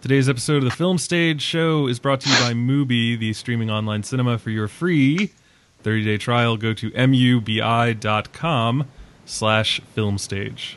Today's episode of the Film Stage Show is brought to you by Mubi, the streaming online cinema. For your free 30-day trial, go to mubi.com/filmstage.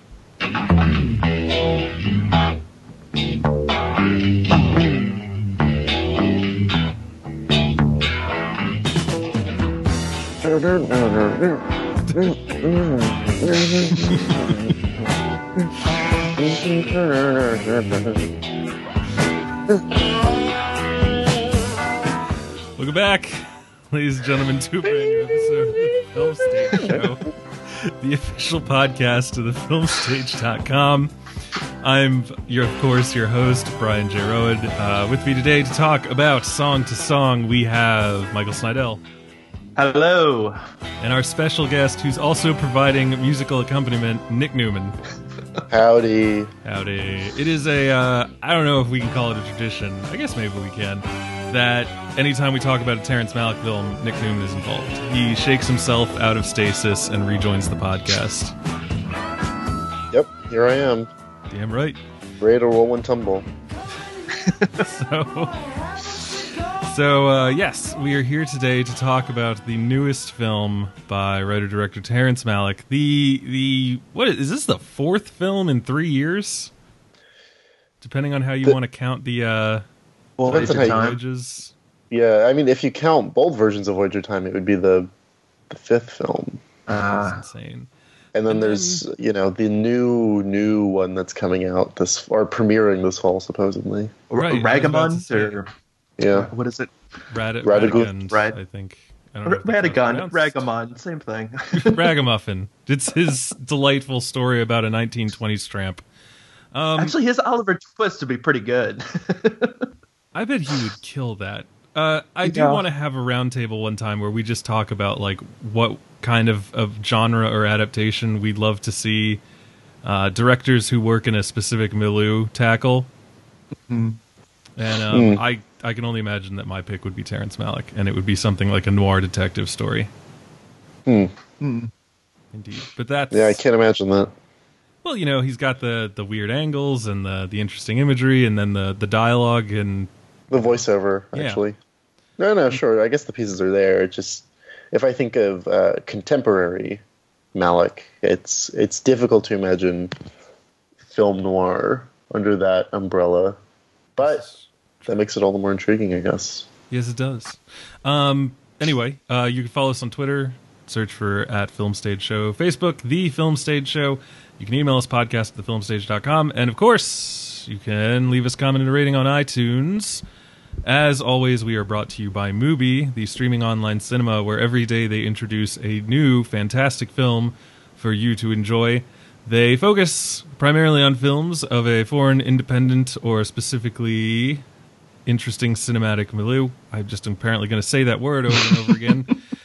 Welcome back, ladies and gentlemen, to a brand new episode of the Film Stage Show, the official podcast of thefilmstage.com. I'm, of course, your host, Brian J. Rowan. With me today to talk about Song to Song, we have Michael Snydell. Hello. And our special guest, who's also providing musical accompaniment, Nick Newman. Howdy. Howdy. It is I don't know if we can call it a tradition, I guess maybe we can, that anytime we talk about a Terrence Malick film, Nick Newman is involved. He shakes himself out of stasis and rejoins the podcast. Yep, here I am. Damn right. Ready to roll and tumble. So, yes, we are here today to talk about the newest film by writer-director Terrence Malick. What is this, the fourth film in 3 years? Depending on how you want to count the Voyage of Time. Voyages. Yeah, I mean, if you count both versions of Voyage of Time, it would be the fifth film. That's insane. And then there's, the new one that's coming out premiering this fall, supposedly. Right, Ragamund, or... Yeah. What is it? Radagun, I think. I don't know. Radagun, Ragamon, same thing. Ragamuffin. It's his delightful story about a 1920s tramp. Actually, his Oliver Twist would be pretty good. I bet he would kill that. I do want to have a roundtable one time where we just talk about what kind of genre or adaptation we'd love to see directors who work in a specific milieu tackle. Mm-hmm. And I can only imagine that my pick would be Terrence Malick, and it would be something like a noir detective story. Indeed. But that's... Yeah, I can't imagine that. Well, he's got the weird angles and the interesting imagery, and then the dialogue and... The voiceover, actually. Yeah. No, sure. I guess the pieces are there. It just... If I think of contemporary Malick, it's difficult to imagine film noir under that umbrella. But... That makes it all the more intriguing, I guess. Yes, it does. Anyway, you can follow us on Twitter. Search for @FilmStageShow. Facebook, The Film Stage Show. You can email us, podcast@thefilmstage.com. And, of course, you can leave us a comment and a rating on iTunes. As always, we are brought to you by Mubi, the streaming online cinema, where every day they introduce a new, fantastic film for you to enjoy. They focus primarily on films of a foreign, independent, or specifically... interesting cinematic milieu. I'm just apparently going to say that word over and over again.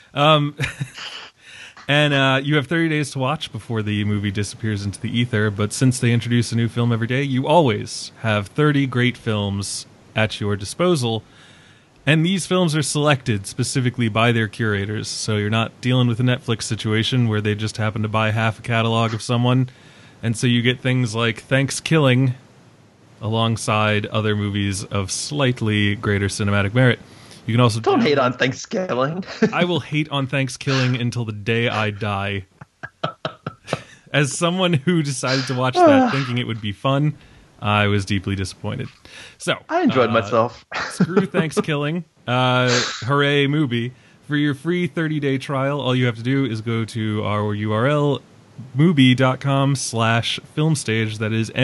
And you have 30 days to watch before the movie disappears into the ether, but since they introduce a new film every day, you always have 30 great films at your disposal. And these films are selected specifically by their curators, so you're not dealing with a Netflix situation where they just happen to buy half a catalog of someone. And so you get things like Thanksgiving alongside other movies of slightly greater cinematic merit. You can also don't hate on Thanksgiving. I will hate on Thanksgiving until the day I die. As someone who decided to watch that thinking it would be fun, I was deeply disappointed. So I enjoyed myself. Screw Thanksgiving. Hooray, Mubi. For your free 30-day trial, all you have to do is go to our URL, mubi.com/filmstage. That is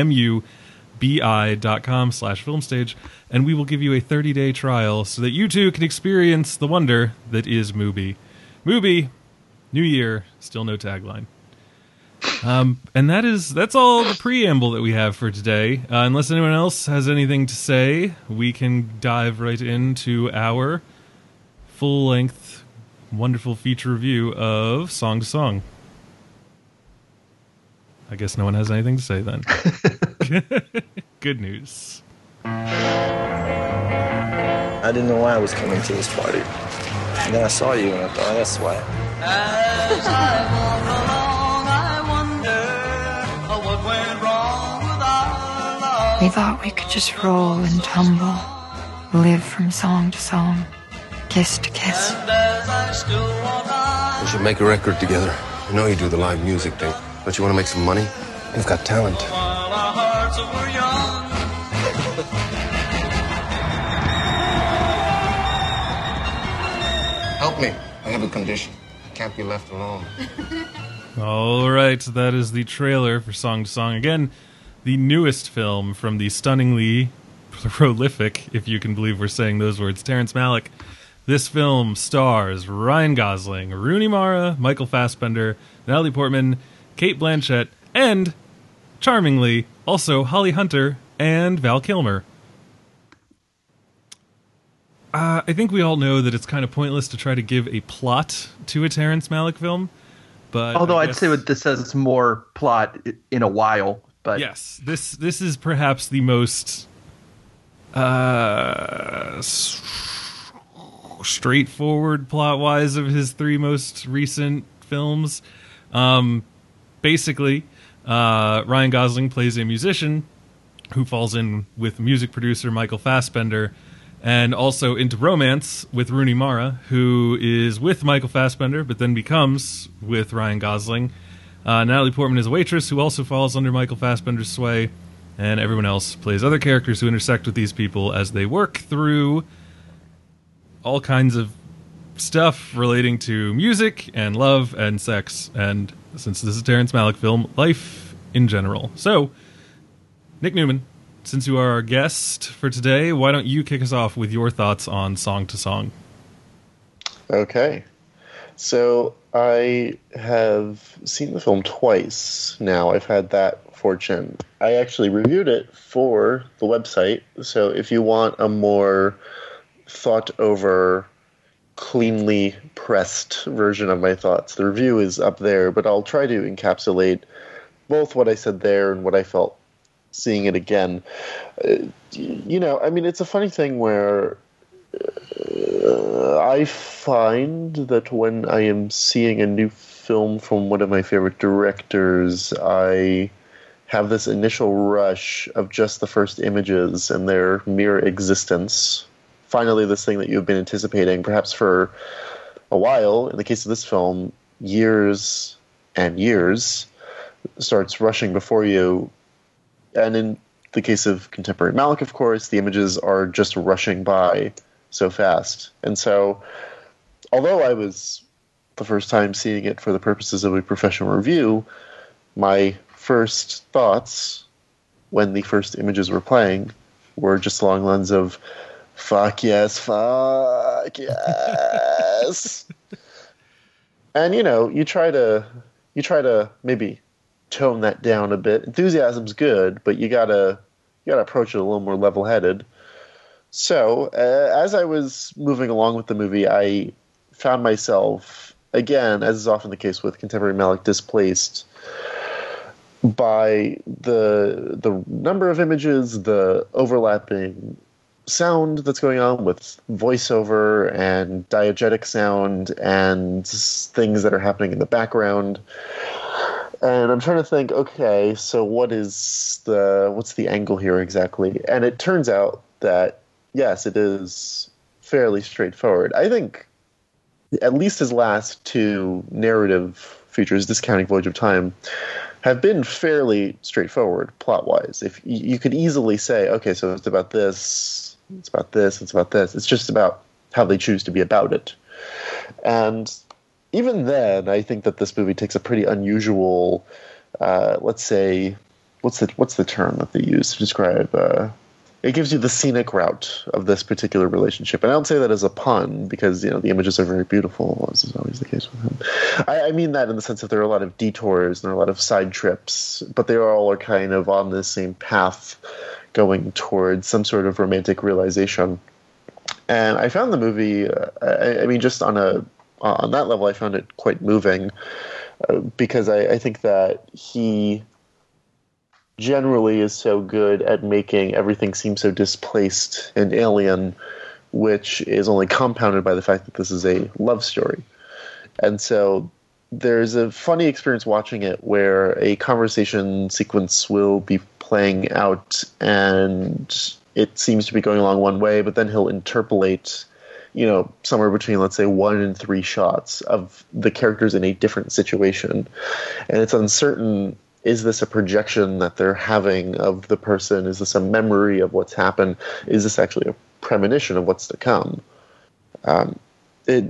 bi.com/filmstage, and we will give you a 30-day trial so that you too can experience the wonder that is Mubi. Mubi, new year, still no tagline. And that's all the preamble that we have for today. Unless anyone else has anything to say, we can dive right into our full-length, wonderful feature review of Song to Song. I guess no one has anything to say then. Good news. I didn't know why I was coming to this party. And then I saw you and I thought, that's why. As I walk along, I wonder what went wrong with our love. We thought we could just roll and tumble, live from song to song, kiss to kiss. We should make a record together. I know you do the live music thing, but you want to make some money? You've got talent. Help me. I have a condition. Can't be left alone. All right, that is the trailer for Song to Song. Again, the newest film from the stunningly prolific, if you can believe we're saying those words, Terrence Malick. This film stars Ryan Gosling, Rooney Mara, Michael Fassbender, Natalie Portman, Cate Blanchett, and, charmingly, also Holly Hunter and Val Kilmer. I think we all know that it's kind of pointless to try to give a plot to a Terrence Malick film. But although I'd say what this says more plot in a while. But yes, this is perhaps the most straightforward plot-wise of his three most recent films. Basically, Ryan Gosling plays a musician who falls in with music producer Michael Fassbender, and also into romance with Rooney Mara, who is with Michael Fassbender, but then becomes with Ryan Gosling. Natalie Portman is a waitress who also falls under Michael Fassbender's sway, and everyone else plays other characters who intersect with these people as they work through all kinds of stuff relating to music and love and sex, and since this is a Terrence Malick film, life in general. So, Nick Newman, since you are our guest for today, why don't you kick us off with your thoughts on Song to Song? Okay. So I have seen the film twice now. I've had that fortune. I actually reviewed it for the website. So if you want a more thought-over, cleanly pressed version of my thoughts, the review is up there. But I'll try to encapsulate both what I said there and what I felt seeing it again. It's a funny thing where I find that when I am seeing a new film from one of my favorite directors, I have this initial rush of just the first images and their mere existence. Finally, this thing that you've been anticipating, perhaps for a while, in the case of this film, years and years, starts rushing before you. And in the case of contemporary Malick, of course, the images are just rushing by so fast. And so, although I was the first time seeing it for the purposes of a professional review, my first thoughts when the first images were playing were just along the lines of, fuck yes, fuck yes. And, you try to maybe tone that down a bit. Enthusiasm's good, but you gotta approach it a little more level-headed. So, as I was moving along with the movie, I found myself, again, as is often the case with contemporary Malick, displaced by the number of images, the overlapping sound that's going on with voiceover and diegetic sound and things that are happening in the background. And I'm trying to think, okay, so what's the angle here exactly? And it turns out that, yes, it is fairly straightforward. I think at least his last two narrative features, discounting Voyage of Time, have been fairly straightforward plot-wise. If you could easily say, okay, so it's about this, it's about this, it's about this. It's just about how they choose to be about it. And even then, I think that this movie takes a pretty unusual, let's say, what's the term that they use to describe? It gives you the scenic route of this particular relationship. And I don't say that as a pun, because, the images are very beautiful, as is always the case with him. I mean that in the sense that there are a lot of detours and there are a lot of side trips, but they all are kind of on the same path going towards some sort of romantic realization. And I found the movie, just on that level, I found it quite moving, because I think that he generally is so good at making everything seem so displaced and alien, which is only compounded by the fact that this is a love story. And so there's a funny experience watching it where a conversation sequence will be playing out, and it seems to be going along one way, but then he'll interpolate, somewhere between, let's say, 1 and 3 shots of the characters in a different situation. And it's uncertain, is this a projection that they're having of the person? Is this a memory of what's happened? Is this actually a premonition of what's to come? There's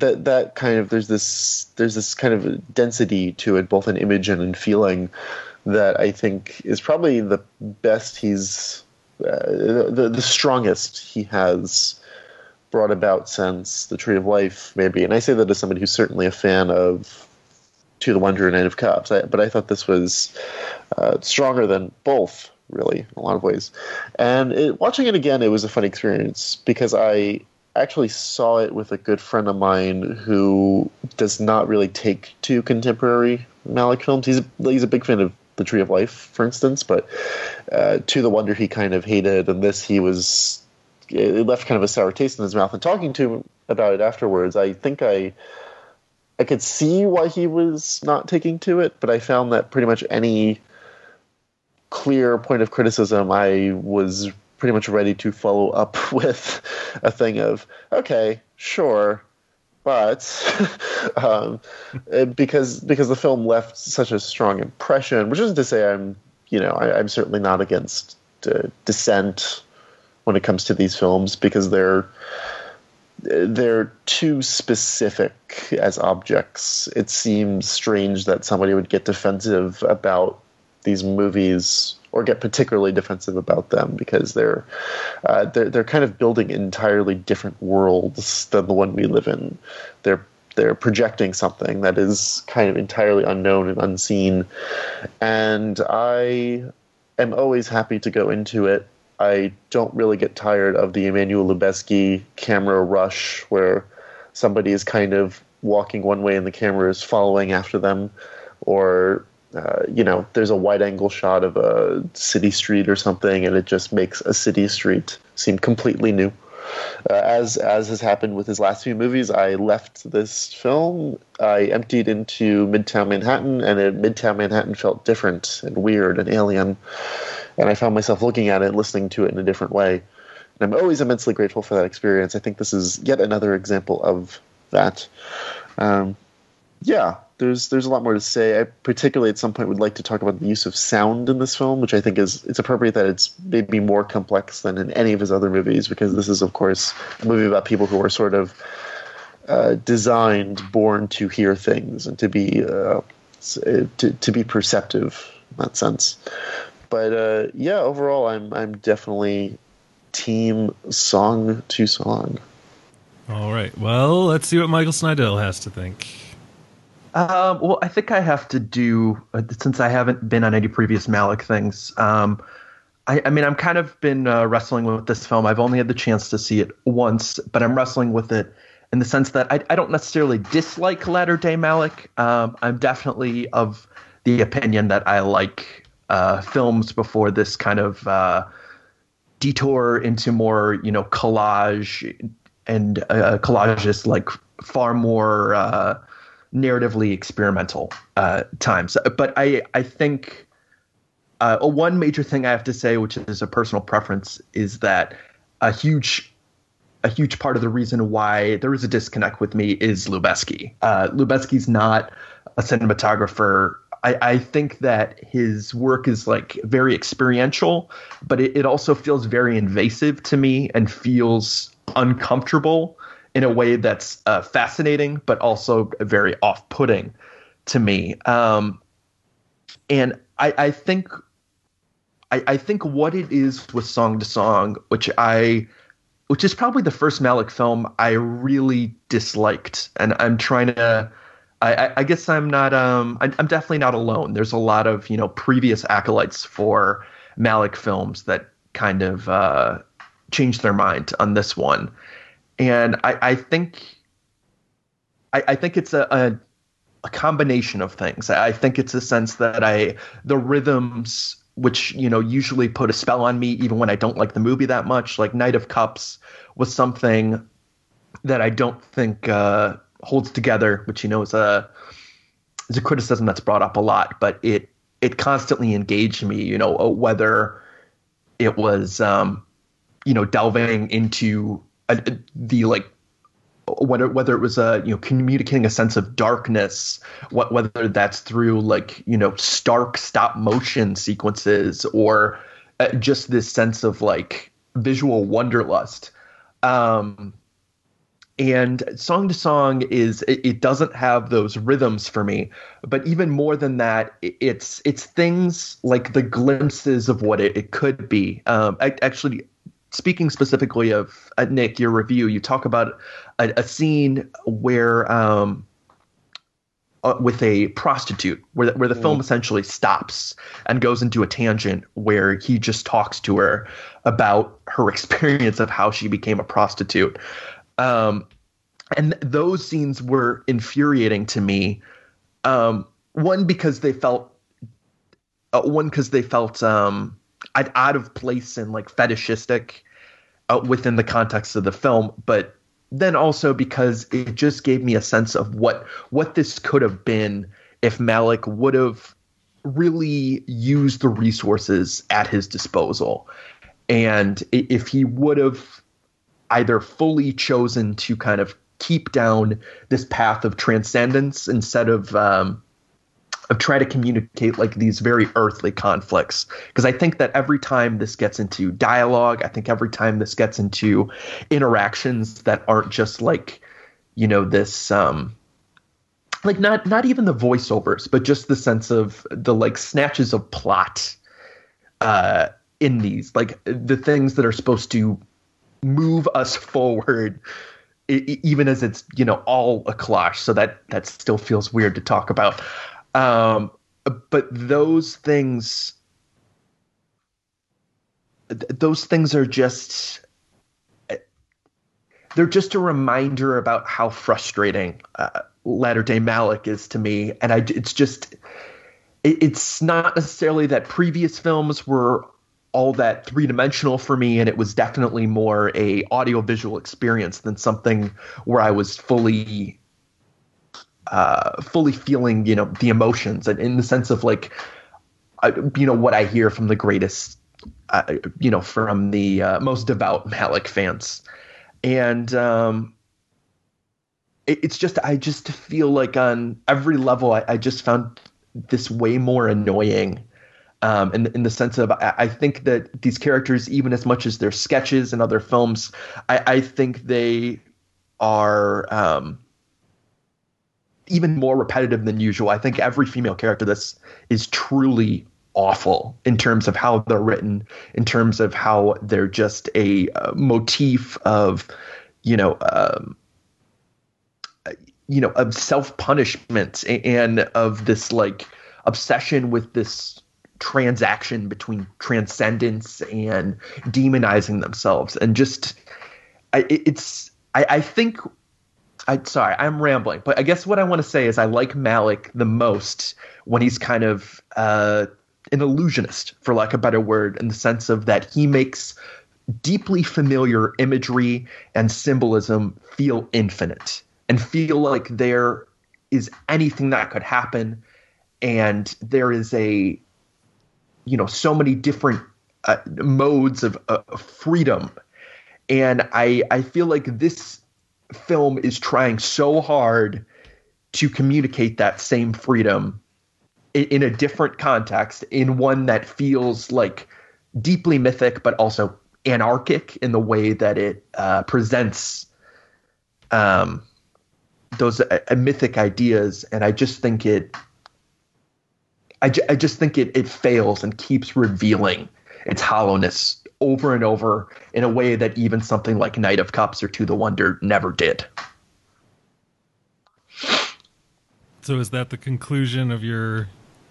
this kind of density to it, both in image and in feeling, that I think is probably the best the strongest he has brought about since The Tree of Life, maybe. And I say that as somebody who's certainly a fan of To the Wonder and Knight of Cups, but I thought this was stronger than both, really, in a lot of ways. And watching it again, it was a fun experience, because I actually saw it with a good friend of mine who does not really take to contemporary Malick films. He's a big fan of The Tree of Life, for instance, but To the Wonder he kind of hated, and this it left kind of a sour taste in his mouth. And talking to him about it afterwards, I think I could see why he was not taking to it, but I found that pretty much any clear point of criticism, I was pretty much ready to follow up with a thing of, okay, sure, but because the film left such a strong impression, which isn't to say I'm certainly not against dissent when it comes to these films, because they're too specific as objects. It seems strange that somebody would get defensive about these movies, or get particularly defensive about them, because they're kind of building entirely different worlds than the one we live in. They're projecting something that is kind of entirely unknown and unseen, and I am always happy to go into it. I don't really get tired of the Emmanuel Lubezki camera rush, where somebody is kind of walking one way and the camera is following after them, or there's a wide-angle shot of a city street or something, and it just makes a city street seem completely new. As has happened with his last few movies, I left this film, I emptied into Midtown Manhattan, and Midtown Manhattan felt different and weird and alien, and I found myself looking at it and listening to it in a different way. And I'm always immensely grateful for that experience. I think this is yet another example of that. There's a lot more to say. I particularly at some point would like to talk about the use of sound in this film, which I think it's appropriate that it's maybe more complex than in any of his other movies, because this is, of course, a movie about people who are sort of born to hear things and to be perceptive in that sense. But overall, I'm definitely team song to song. All right. Well, let's see what Michael Snydell has to think. Well, I think I have to do, since I haven't been on any previous Malick things, I'm kind of been wrestling with this film. I've only had the chance to see it once, but I'm wrestling with it in the sense that I don't necessarily dislike latter-day Malick. I'm definitely of the opinion that I like films before this kind of detour into more, collage, and collage is like far more narratively experimental times. But I think one major thing I have to say, which is a personal preference, is that a huge part of the reason why there is a disconnect with me is Lubezki. Lubezki's not a cinematographer. I think that his work is like very experiential, but it also feels very invasive to me and feels uncomfortable in a way that's fascinating, but also very off-putting to me. And I think what it is with Song to Song, which is probably the first Malick film I really disliked, and I'm trying to. I guess I'm not. I'm definitely not alone. There's a lot of previous acolytes for Malick films that kind of changed their mind on this one. And I think it's a combination of things. I think it's a sense that the rhythms, which usually put a spell on me even when I don't like the movie that much, like Knight of Cups was something that I don't think holds together, which is a criticism that's brought up a lot, but it constantly engaged me. Whether it was delving into the like whether it was communicating a sense of darkness, whether that's through like stark stop motion sequences or just this sense of like visual wanderlust. And Song to Song it doesn't have those rhythms for me, but even more than that, it's things like the glimpses of what it could be. Actually, speaking specifically of Nick, your review, you talk about a scene where with a prostitute where the film essentially stops and goes into a tangent where he just talks to her about her experience of how she became a prostitute. And those scenes were infuriating to me. One, because they felt out of place and like fetishistic within the context of the film, but then also because it just gave me a sense of what this could have been if Malick would have really used the resources at his disposal, and if he would have either fully chosen to kind of keep down this path of transcendence instead of try to communicate like these very earthly conflicts. Because I think that every time this gets into dialogue, I think every time this gets into interactions that aren't just like, this, like not even the voiceovers, but just the sense of the like snatches of plot in these, like the things that are supposed to move us forward, even as it's, all a cloche. So that still feels weird to talk about. But those things are just, they're just a reminder about how frustrating latter-day Malick is to me. And it's not necessarily that previous films were all that three-dimensional for me, and it was definitely more a audiovisual experience than something where I was fully feeling, the emotions, and in the sense of like, what I hear from the greatest, from the most devout Malick fans. And it's just, I just feel like on every level, I just found this way more annoying. In the sense of, I think that these characters, even as much as their sketches and other films, I think they are even more repetitive than usual. I think every female character this is truly awful in terms of how they're written, in terms of how they're just a motif of, of self-punishment and of this like obsession with this transaction between transcendence and demonizing themselves. And just, sorry, I'm rambling, but I guess what I want to say is I like Malick the most when he's kind of an illusionist, for lack of a better word, in the sense of that he makes deeply familiar imagery and symbolism feel infinite and feel like there is anything that could happen, and there is so many different modes of freedom. And I feel like this film is trying so hard to communicate that same freedom in a different context, in one that feels like deeply mythic, but also anarchic in the way that it presents those mythic ideas. And I just think it fails and keeps revealing its hollowness over and over in a way that even something like Night of Cups or To the Wonder never did. So is that the conclusion of your...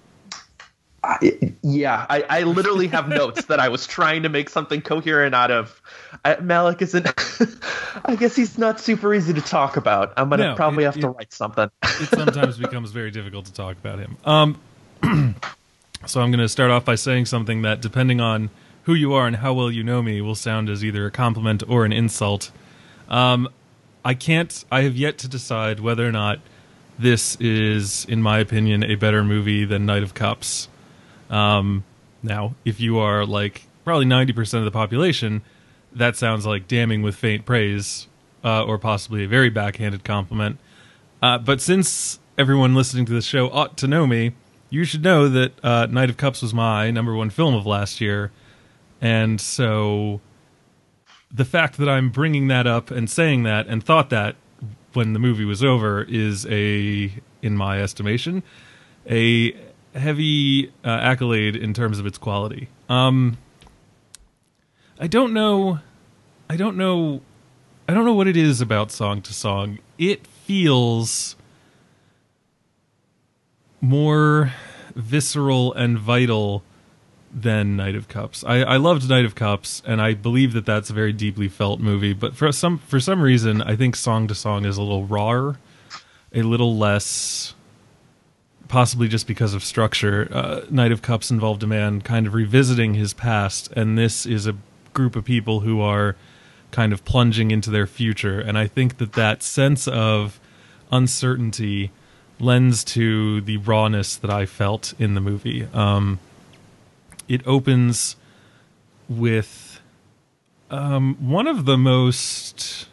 I literally have notes that I was trying to make something coherent out of. Malick isn't... I guess he's not super easy to talk about. I'm going to probably have to write something. It sometimes becomes very difficult to talk about him. So I'm going to start off by saying something that, depending on who you are and how well you know me, will sound as either a compliment or an insult. I have yet to decide whether or not this is, in my opinion, a better movie than Night of Cups. Now, if you are like probably 90% of the population, that sounds like damning with faint praise, or possibly a very backhanded compliment. But since everyone listening to this show ought to know me, you should know that Knight of Cups was my number one film of last year. And so the fact that I'm bringing that up and saying that and thought that when the movie was over is in my estimation, a heavy accolade in terms of its quality. I don't know what it is about Song to Song. It feels more visceral and vital than Knight of Cups. I loved Knight of Cups, and I believe that that's a very deeply felt movie. But for some reason, I think Song to Song is a little rawer, a little less, possibly just because of structure. Knight of Cups involved a man kind of revisiting his past, and this is a group of people who are kind of plunging into their future. And I think that sense of uncertainty lends to the rawness that I felt in the movie. It opens with one of the most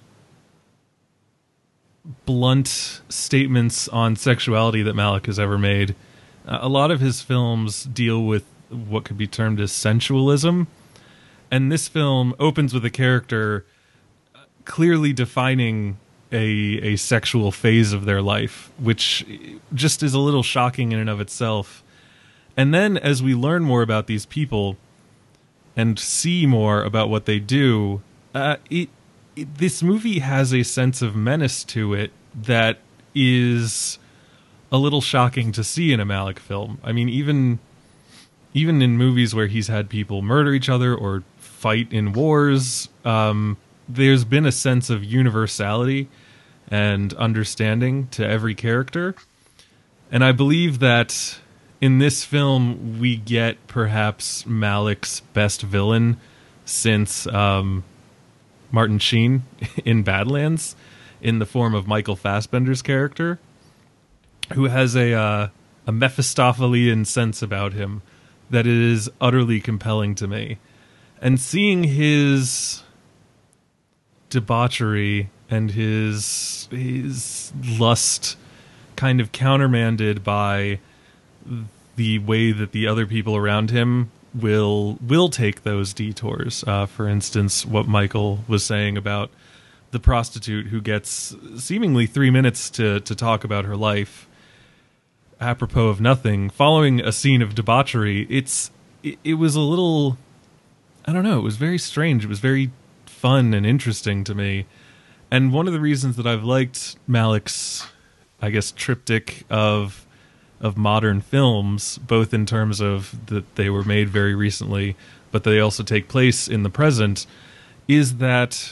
blunt statements on sexuality that Malick has ever made. A lot of his films deal with what could be termed as sensualism, and this film opens with a character clearly defining a sexual phase of their life, which just is a little shocking in and of itself. And then as we learn more about these people and see more about what they do, this movie has a sense of menace to it that is a little shocking to see in a Malick film. I mean, even in movies where he's had people murder each other or fight in wars, there's been a sense of universality and understanding to every character. And I believe that in this film, we get perhaps Malick's best villain since Martin Sheen in Badlands, in the form of Michael Fassbender's character, who has a Mephistophelian sense about him that is utterly compelling to me. And seeing his debauchery and his lust kind of countermanded by the way that the other people around him will take those detours. For instance, what Michael was saying about the prostitute who gets seemingly 3 minutes to talk about her life, apropos of nothing, following a scene of debauchery. It was a little, I don't know, it was very strange. It was very fun and interesting to me. And one of the reasons that I've liked Malick's, I guess, triptych of modern films, both in terms of that they were made very recently, but they also take place in the present, is that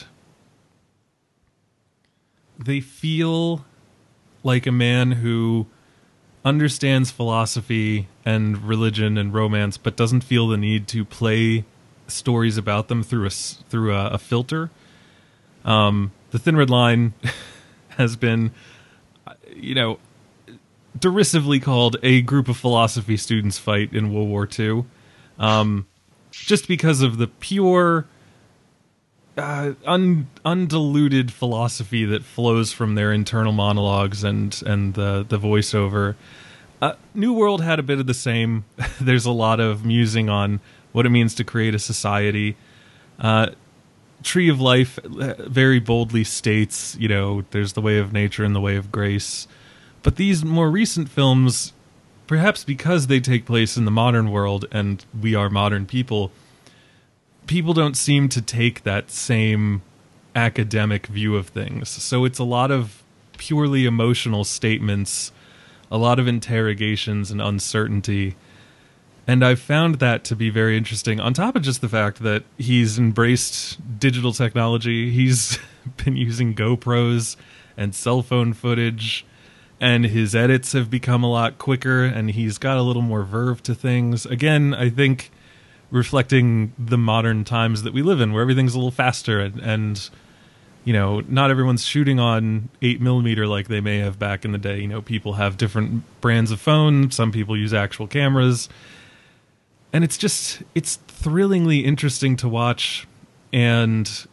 they feel like a man who understands philosophy and religion and romance, but doesn't feel the need to play stories about them through a filter. The Thin Red Line has been, derisively called a group of philosophy students fight in World War II, just because of the pure, undiluted philosophy that flows from their internal monologues and the voiceover. New World had a bit of the same. There's a lot of musing on what it means to create a society. Tree of Life very boldly states, there's the way of nature and the way of grace. But these more recent films, perhaps because they take place in the modern world and we are modern people don't seem to take that same academic view of things. So it's a lot of purely emotional statements, a lot of interrogations and uncertainty. And I've found that to be very interesting, on top of just the fact that he's embraced digital technology. He's been using GoPros and cell phone footage, and his edits have become a lot quicker, and he's got a little more verve to things. Again, I think reflecting the modern times that we live in, where everything's a little faster, and not everyone's shooting on 8mm like they may have back in the day. People have different brands of phone. Some people use actual cameras. And it's thrillingly interesting to watch, and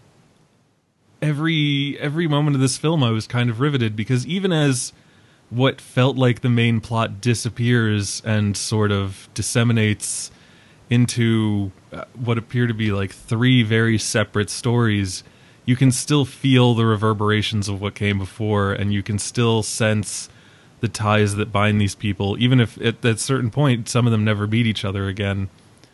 every moment of this film I was kind of riveted, because even as what felt like the main plot disappears and sort of disseminates into what appear to be like three very separate stories, you can still feel the reverberations of what came before, and you can still sense the ties that bind these people, even if at a certain point some of them never meet each other again.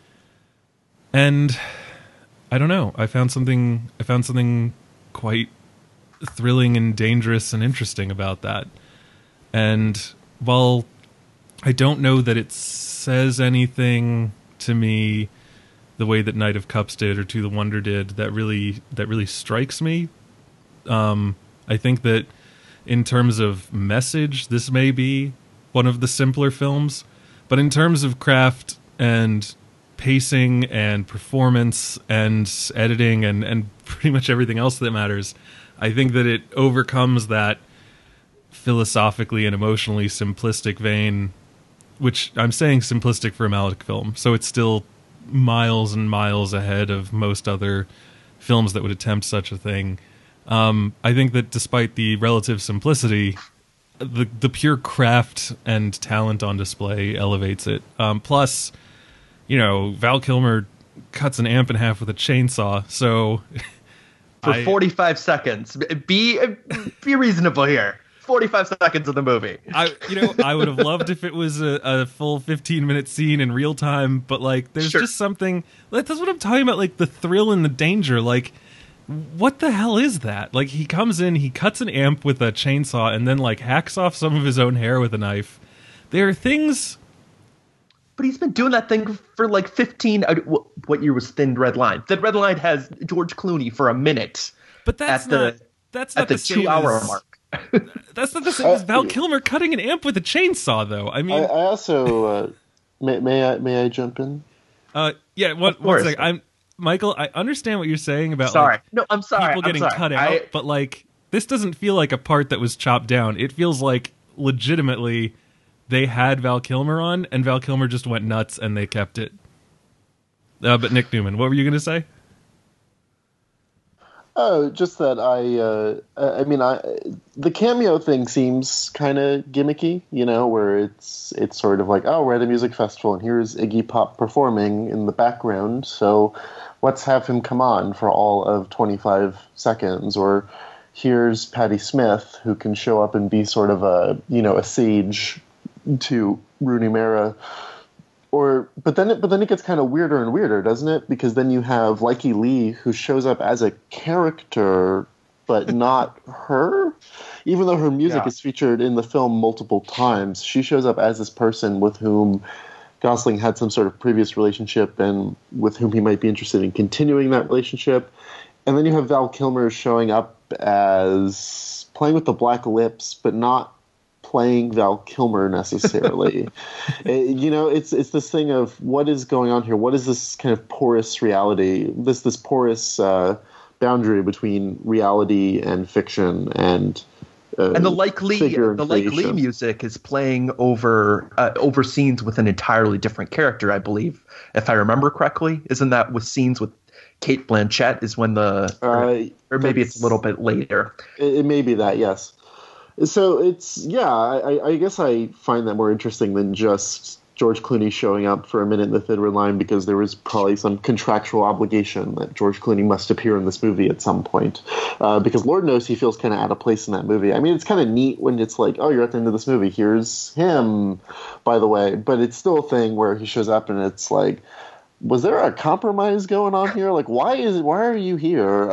And I don't know, I found something quite thrilling and dangerous and interesting about that. And while I don't know that it says anything to me the way that Knight of Cups did or To the Wonder did that really strikes me, I think that in terms of message, this may be one of the simpler films, but in terms of craft and pacing and performance and editing and pretty much everything else that matters, I think that it overcomes that philosophically and emotionally simplistic vein, which I'm saying simplistic for a Malick film, so it's still miles and miles ahead of most other films that would attempt such a thing. I think that despite the relative simplicity, the pure craft and talent on display elevates it. Plus, you know, Val Kilmer cuts an amp in half with a chainsaw, so for 45 seconds. Be reasonable here. 45 seconds of the movie. I would have loved if it was a full 15-minute scene in real time, but like there's just something, that's what I'm talking about, like the thrill and the danger. Like, what the hell is that? Like, he comes in, he cuts an amp with a chainsaw, and then like hacks off some of his own hair with a knife. There are things. But he's been doing that thing for like 15. What year was Thin Red Line? Thin Red Line has George Clooney for a minute. But that's not the 2-hour mark. That's not the same as Val Kilmer cutting an amp with a chainsaw, though. I mean, I also may I jump in? Yeah. One second. Michael, I understand what you're saying about I'm sorry. People getting cut out, but like this doesn't feel like a part that was chopped down. It feels like legitimately they had Val Kilmer on, and Val Kilmer just went nuts, and they kept it. But Nick Newman, what were you going to say? Oh, just that the cameo thing seems kind of gimmicky, you know, where it's sort of like, oh, we're at a music festival and here's Iggy Pop performing in the background, so let's have him come on for all of 25 seconds. Or here's Patti Smith, who can show up and be sort of a sage to Rooney Mara. But then it gets kind of weirder and weirder, doesn't it? Because then you have Likey Lee, who shows up as a character, but not her. Even though her music is featured in the film multiple times, she shows up as this person with whom Gosling had some sort of previous relationship and with whom he might be interested in continuing that relationship. And then you have Val Kilmer showing up as playing with the black lips, but not playing Val Kilmer necessarily. It's this thing of what is going on here. What is this kind of porous reality? This porous boundary between reality and fiction and the Like Lee music is playing over scenes with an entirely different character, I believe, if I remember correctly. Isn't that with scenes with Cate Blanchett is when or maybe it's a little bit later. It may be that, yes. So I guess I find that more interesting than just George Clooney showing up for a minute in the Thin Red Line, because there was probably some contractual obligation that George Clooney must appear in this movie at some point. Because Lord knows he feels kind of out of place in that movie. I mean, it's kind of neat when it's like, oh, you're at the end of this movie. Here's him, by the way. But it's still a thing where he shows up and it's like, was there a compromise going on here? Like, why are you here?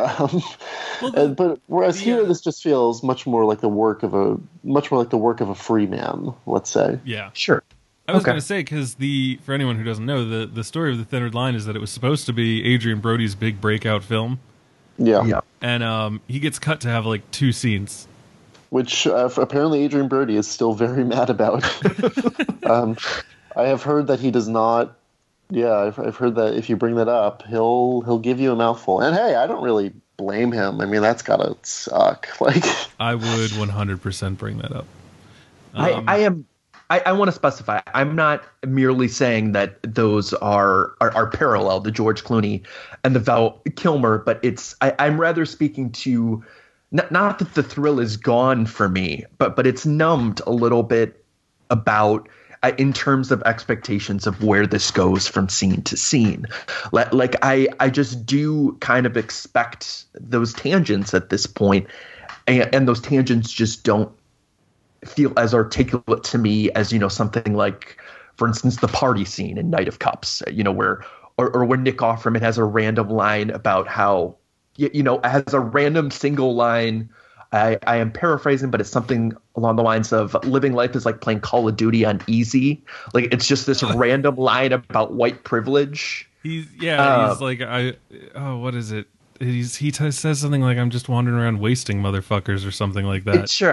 But whereas here, this just feels much more like the work of a free man, let's say. Yeah, sure. I was going to say, because for anyone who doesn't know, the story of the Thin Red Line is that it was supposed to be Adrian Brody's big breakout film. Yeah. And he gets cut to have like 2 scenes, which apparently Adrian Brody is still very mad about. I have heard that he does not. Yeah, I've heard that if you bring that up, he'll give you a mouthful. And hey, I don't really blame him. I mean, that's gotta suck. Like, I would 100% bring that up. I am I want to specify. I'm not merely saying that those are parallel, the George Clooney and the Val Kilmer, but I'm rather speaking to not that the thrill is gone for me, but it's numbed a little bit about in terms of expectations of where this goes from scene to scene. Like I just do kind of expect those tangents at this point, and those tangents just don't feel as articulate to me as, something like, for instance, the party scene in Knight of Cups, where when Nick Offerman has a random line about how, has a random single line. I am paraphrasing, but it's something along the lines of living life is like playing Call of Duty on easy. Like, it's just this random line about white privilege. He's like, what is it? He says something like, I'm just wandering around wasting motherfuckers or something like that. Sure.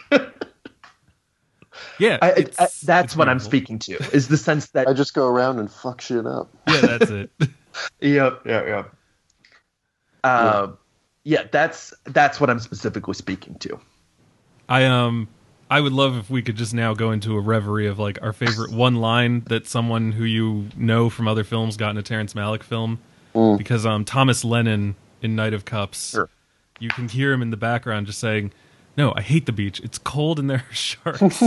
Yeah, that's what I'm speaking to, is the sense that I just go around and fuck shit up. Yeah, that's it. Yep. Yeah, that's what I'm specifically speaking to. I would love if we could just now go into a reverie of like our favorite one line that someone who you know from other films got in a Terrence Malick film. Because Thomas Lennon in Knight of Cups, sure, you can hear him in the background just saying, "No, I hate the beach. It's cold and there are sharks."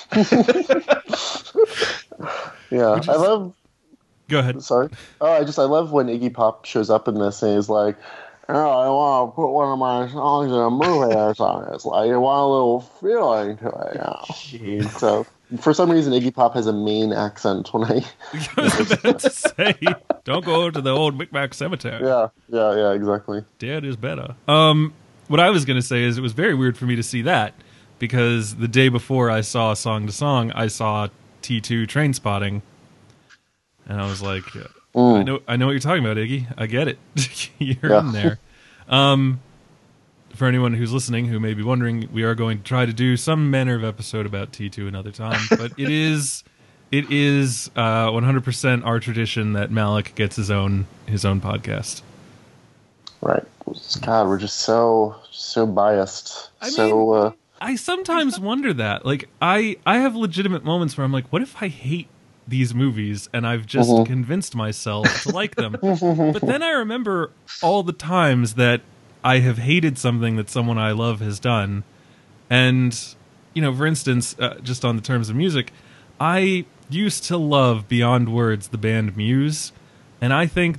Yeah, I love. Go ahead. Sorry. Oh, I love when Iggy Pop shows up in this and he's like, "Oh, I want to put one of my songs in a movie or something." It's like, you want a little feeling to it, you know? So, for some reason, Iggy Pop has a Maine accent when I was about to say, don't go to the old Micmac cemetery. Yeah, exactly. Dead is better. What I was going to say is it was very weird for me to see that, because the day before I saw Song to Song, I saw T2 Train Spotting, and I was like, I know what you're talking about, Iggy. I get it. You're in there. For anyone who's listening who may be wondering, we are going to try to do some manner of episode about T2 another time, but it is 100% our tradition that Malick gets his own podcast. Right. God, we're just so biased. I sometimes wonder that. Like, I have legitimate moments where I'm like, what if I hate these movies and I've just convinced myself to like them? But then I remember all the times that I have hated something that someone I love has done. And, for instance, just on the terms of music, I used to love beyond words the band Muse, and I think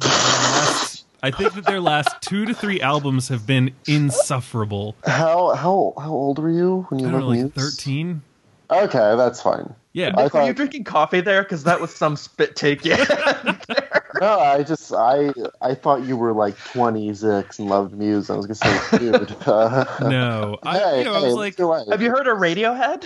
that their last 2 to 3 albums have been insufferable. How old were you when you loved Muse? Like 13. Okay, that's fine. Yeah. Nick, were you drinking coffee there? Because that was some spit take. Yeah. No, I thought you were like 26 and loved Muse. I was gonna say, dude. No, I was like, have you heard of Radiohead?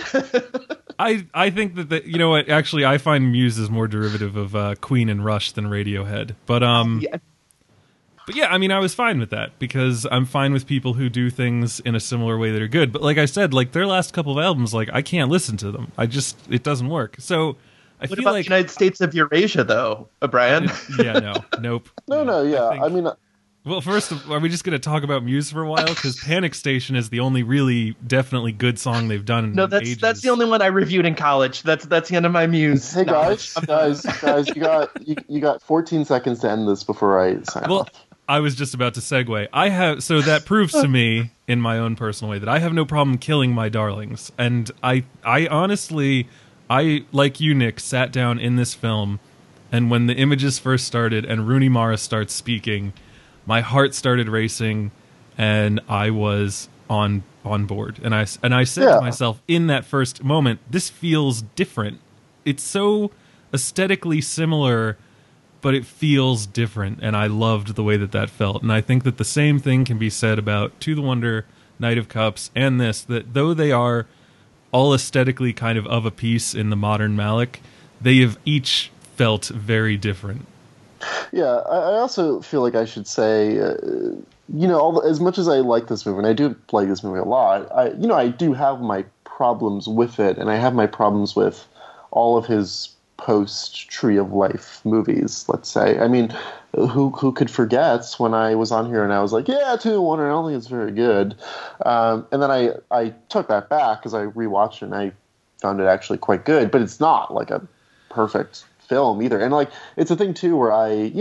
I think that you know what? Actually, I find Muse is more derivative of Queen and Rush than Radiohead. But yeah. But yeah, I mean, I was fine with that because I'm fine with people who do things in a similar way that are good. But like I said, like their last couple of albums, like I can't listen to them. It doesn't work. So I feel like the United States of Eurasia, though, Brian. Nope. No, yeah. I mean, well, first, are we just going to talk about Muse for a while? Because Panic Station is the only really, definitely good song they've done in ages. That's the only one I reviewed in college. That's the end of my Muse. Hey guys, you got 14 seconds to end this before I sign off. I was just about to segue. So that proves to me, in my own personal way, that I have no problem killing my darlings. And I honestly, like you, Nick, sat down in this film, and when the images first started and Rooney Mara starts speaking, my heart started racing, and I was on board. And I said to myself in that first moment, this feels different. It's so aesthetically similar, but it feels different, and I loved the way that felt. And I think that the same thing can be said about To the Wonder, Knight of Cups, and this, that though they are all aesthetically kind of a piece in the modern Malick, they have each felt very different. Yeah, I also feel like I should say, as much as I like this movie, and I do like this movie a lot, I do have my problems with it, and I have my problems with all of his post Tree of Life movies, let's say. I mean, who could forget when I was on here and I was like, yeah, 2 Wonder, I don't think it's very good. And then I took that back because I rewatched it and I found it actually quite good, but it's not like a perfect film either. And like, it's a thing too where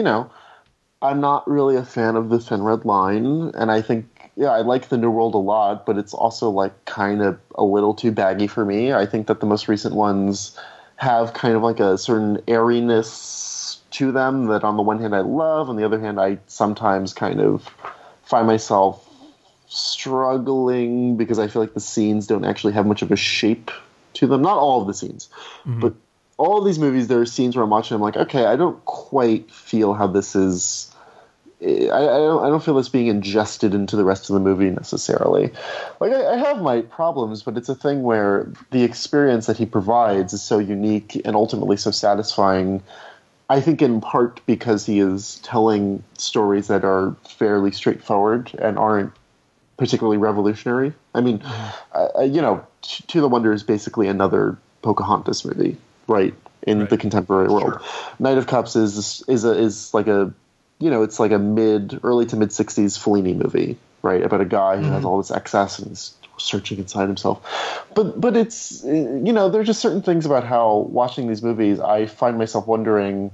I'm not really a fan of the Thin Red Line, and I think, I like The New World a lot, but it's also like kind of a little too baggy for me. I think that the most recent ones have kind of like a certain airiness to them that on the one hand I love, on the other hand I sometimes kind of find myself struggling because I feel like the scenes don't actually have much of a shape to them. Not all of the scenes, but all of these movies, there are scenes where I'm watching, I'm like, okay, I don't quite feel how this is. I don't feel this being ingested into the rest of the movie necessarily. Like, I have my problems, but it's a thing where the experience that he provides is so unique and ultimately so satisfying. I think in part because he is telling stories that are fairly straightforward and aren't particularly revolutionary. I mean, To the Wonder is basically another Pocahontas movie, right? In the contemporary world. Knight of Cups is like a, it's like a early to mid 60s Fellini movie, right? About a guy who has all this excess and he's searching inside himself. But it's, there are just certain things about how watching these movies, I find myself wondering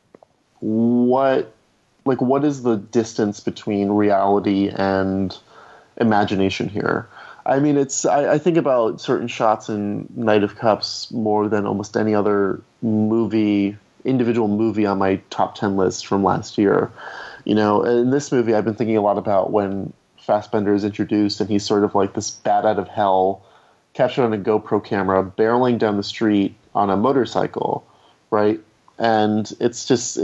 what is the distance between reality and imagination here? I mean, I think about certain shots in Knight of Cups more than almost any other individual movie on my top 10 list from last year. In this movie, I've been thinking a lot about when Fassbender is introduced and he's sort of like this bat out of hell, captured on a GoPro camera, barreling down the street on a motorcycle, right? And it's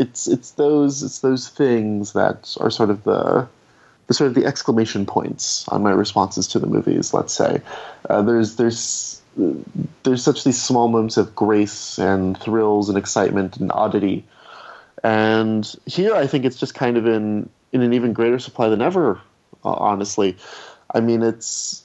those things that are sort of the exclamation points on my responses to the movies, let's say. There's such these small moments of grace and thrills and excitement and oddity. And here I think it's just kind of in an even greater supply than ever, honestly. I mean, it's,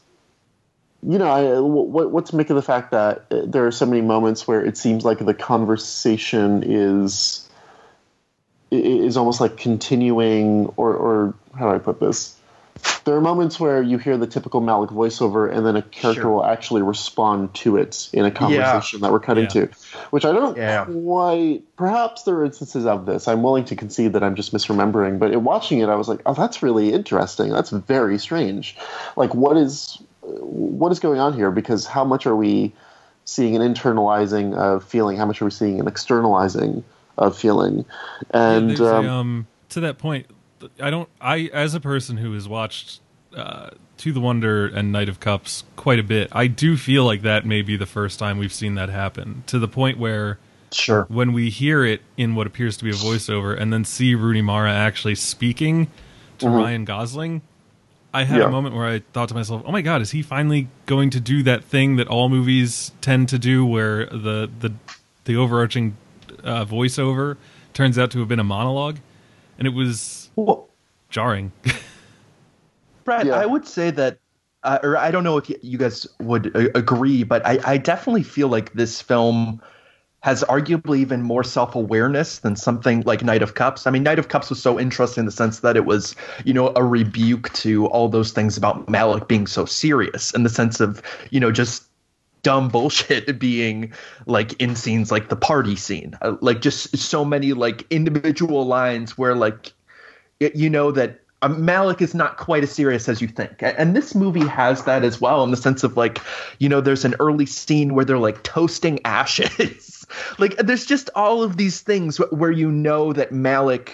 what to make of the fact that there are so many moments where it seems like the conversation is almost like continuing, or how do I put this? There are moments where you hear the typical Malick voiceover and then a character will actually respond to it in a conversation that we're cutting to, which I don't quite, perhaps there are instances of this. I'm willing to concede that I'm just misremembering, but in watching it, I was like, oh, that's really interesting. That's very strange. Like, what is going on here? Because how much are we seeing an internalizing of feeling? How much are we seeing an externalizing of feeling? And to that point, I as a person who has watched To the Wonder and Knight of Cups quite a bit, I do feel like that may be the first time we've seen that happen, to the point where when we hear it in what appears to be a voiceover and then see Rooney Mara actually speaking to Ryan Gosling, I had a moment where I thought to myself, oh my god, is he finally going to do that thing that all movies tend to do, where the overarching voiceover turns out to have been a monologue? And it was jarring. Brad, I would say that, or I don't know if you guys would agree, but I definitely feel like this film has arguably even more self-awareness than something like Knight of Cups. I mean, Knight of Cups was so interesting in the sense that it was, a rebuke to all those things about Malick being so serious, in the sense of, just dumb bullshit being like in scenes like the party scene, like just so many like individual lines where like, that Malick is not quite as serious as you think. And this movie has that as well, in the sense of like, there's an early scene where they're like toasting ashes. Like, there's just all of these things where that Malick,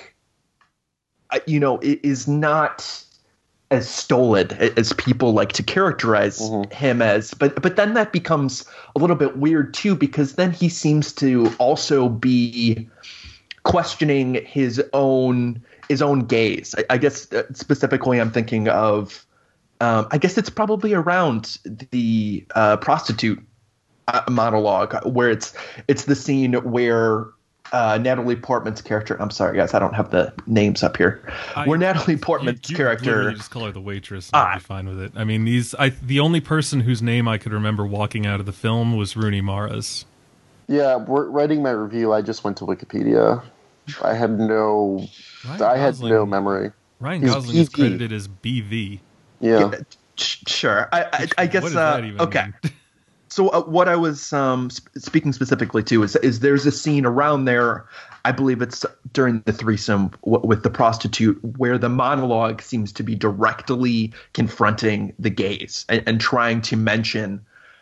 is not as stolid as people like to characterize him as. But then that becomes a little bit weird too, because then he seems to also be questioning his own gaze. I guess specifically I'm thinking of, I guess it's probably around the prostitute monologue, where it's the scene where Natalie Portman's character, I'm sorry guys, I don't have the names up here, where Natalie Portman's character, just call her the waitress and I'd be fine with it. I mean, the only person whose name I could remember walking out of the film was Rooney Mara's. Yeah, writing my review, I just went to Wikipedia. I had no memory. Ryan Gosling is credited as BV. Yeah. Sure. I guess. What does that even mean? So what I was speaking specifically to is there's a scene around there, I believe it's during the threesome with the prostitute, where the monologue seems to be directly confronting the gaze and trying to mention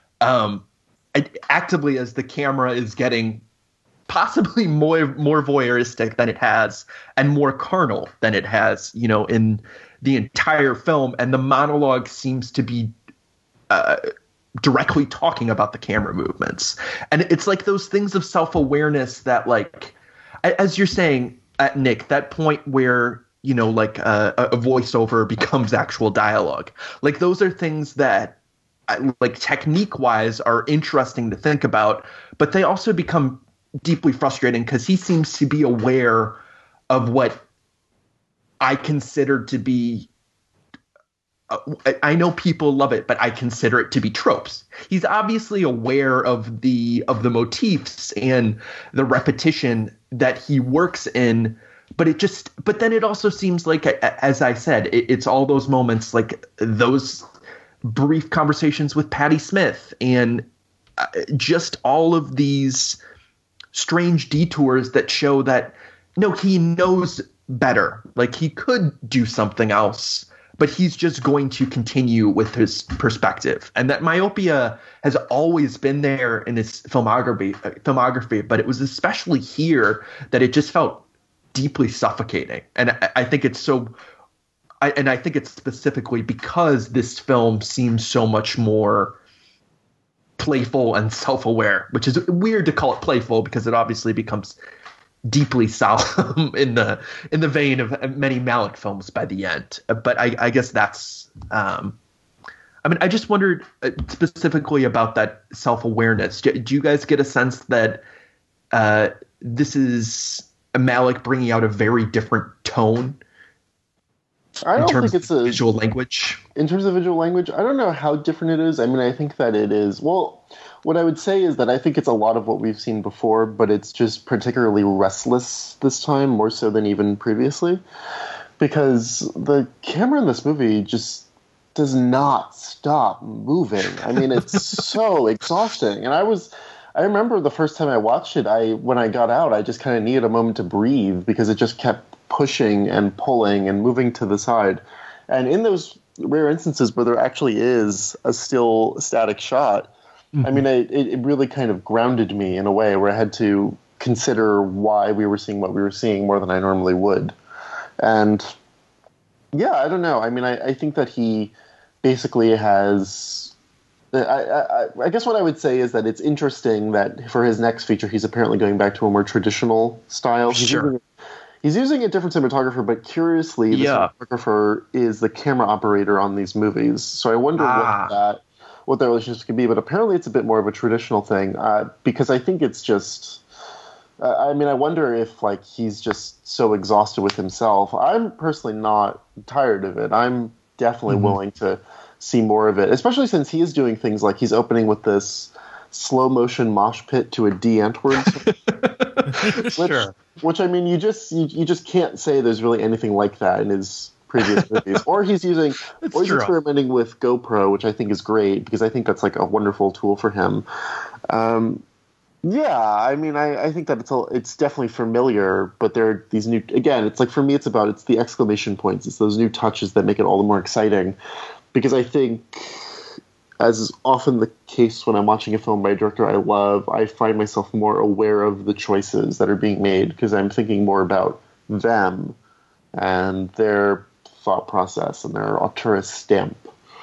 actively as the camera is getting possibly more voyeuristic than it has and more carnal than it has, in the entire film. And the monologue seems to be directly talking about the camera movements. And it's like those things of self-awareness that, like, as you're saying, Nick, that point where, a voiceover becomes actual dialogue. Like, those are things that, like, technique-wise are interesting to think about, but they also become deeply frustrating because he seems to be aware of what I consider to be I know people love it, but I consider it to be tropes. He's obviously aware of the motifs and the repetition that he works in, but then it also seems like, as I said, it's all those moments, like those brief conversations with Patti Smith and just all of these strange detours that show that, no, he knows better. Like, he could do something else, but he's just going to continue with his perspective. And that myopia has always been there in his filmography, but it was especially here that it just felt deeply suffocating. And I think it's I think it's specifically because this film seems so much more playful and self-aware, which is weird to call it playful because it obviously becomes deeply solemn in the vein of many Malick films by the end. But I guess that's I just wondered specifically about that self-awareness. Do you guys get a sense that this is Malick bringing out a very different tone in terms of visual language? In terms of visual language, I don't know how different it is. I mean, I think that it is. Well, what I would say is that I think it's a lot of what we've seen before, but it's just particularly restless this time, more so than even previously, because the camera in this movie just does not stop moving. I mean, it's so exhausting. And I remember the first time I watched it, when I got out, I just kind of needed a moment to breathe because it just kept pushing and pulling and moving to the side. And in those rare instances where there actually is a still static shot, I mean, it really kind of grounded me in a way where I had to consider why we were seeing what we were seeing more than I normally would. And yeah, I don't know. I mean, I think that he basically has... I guess what I would say is that it's interesting that for his next feature, he's apparently going back to a more traditional style. Sure. He's using a different cinematographer, but curiously, the cinematographer is the camera operator on these movies. So I wonder what that relationship could be. But apparently it's a bit more of a traditional thing because I think it's just... I mean, I wonder if like he's just so exhausted with himself. I'm personally not tired of it. I'm definitely willing to see more of it, especially since he is doing things like he's opening with this slow motion mosh pit to a Dee Antwoord. Which I mean, you just can't say there's really anything like that in his previous movies. Or he's experimenting with GoPro, which I think is great because I think that's like a wonderful tool for him. Yeah, I mean, I think that it's definitely familiar, but there are these new, again, it's like for me, it's the exclamation points. It's those new touches that make it all the more exciting. Because I think, as is often the case when I'm watching a film by a director I love, I find myself more aware of the choices that are being made because I'm thinking more about them and their thought process and their auteurist stamp,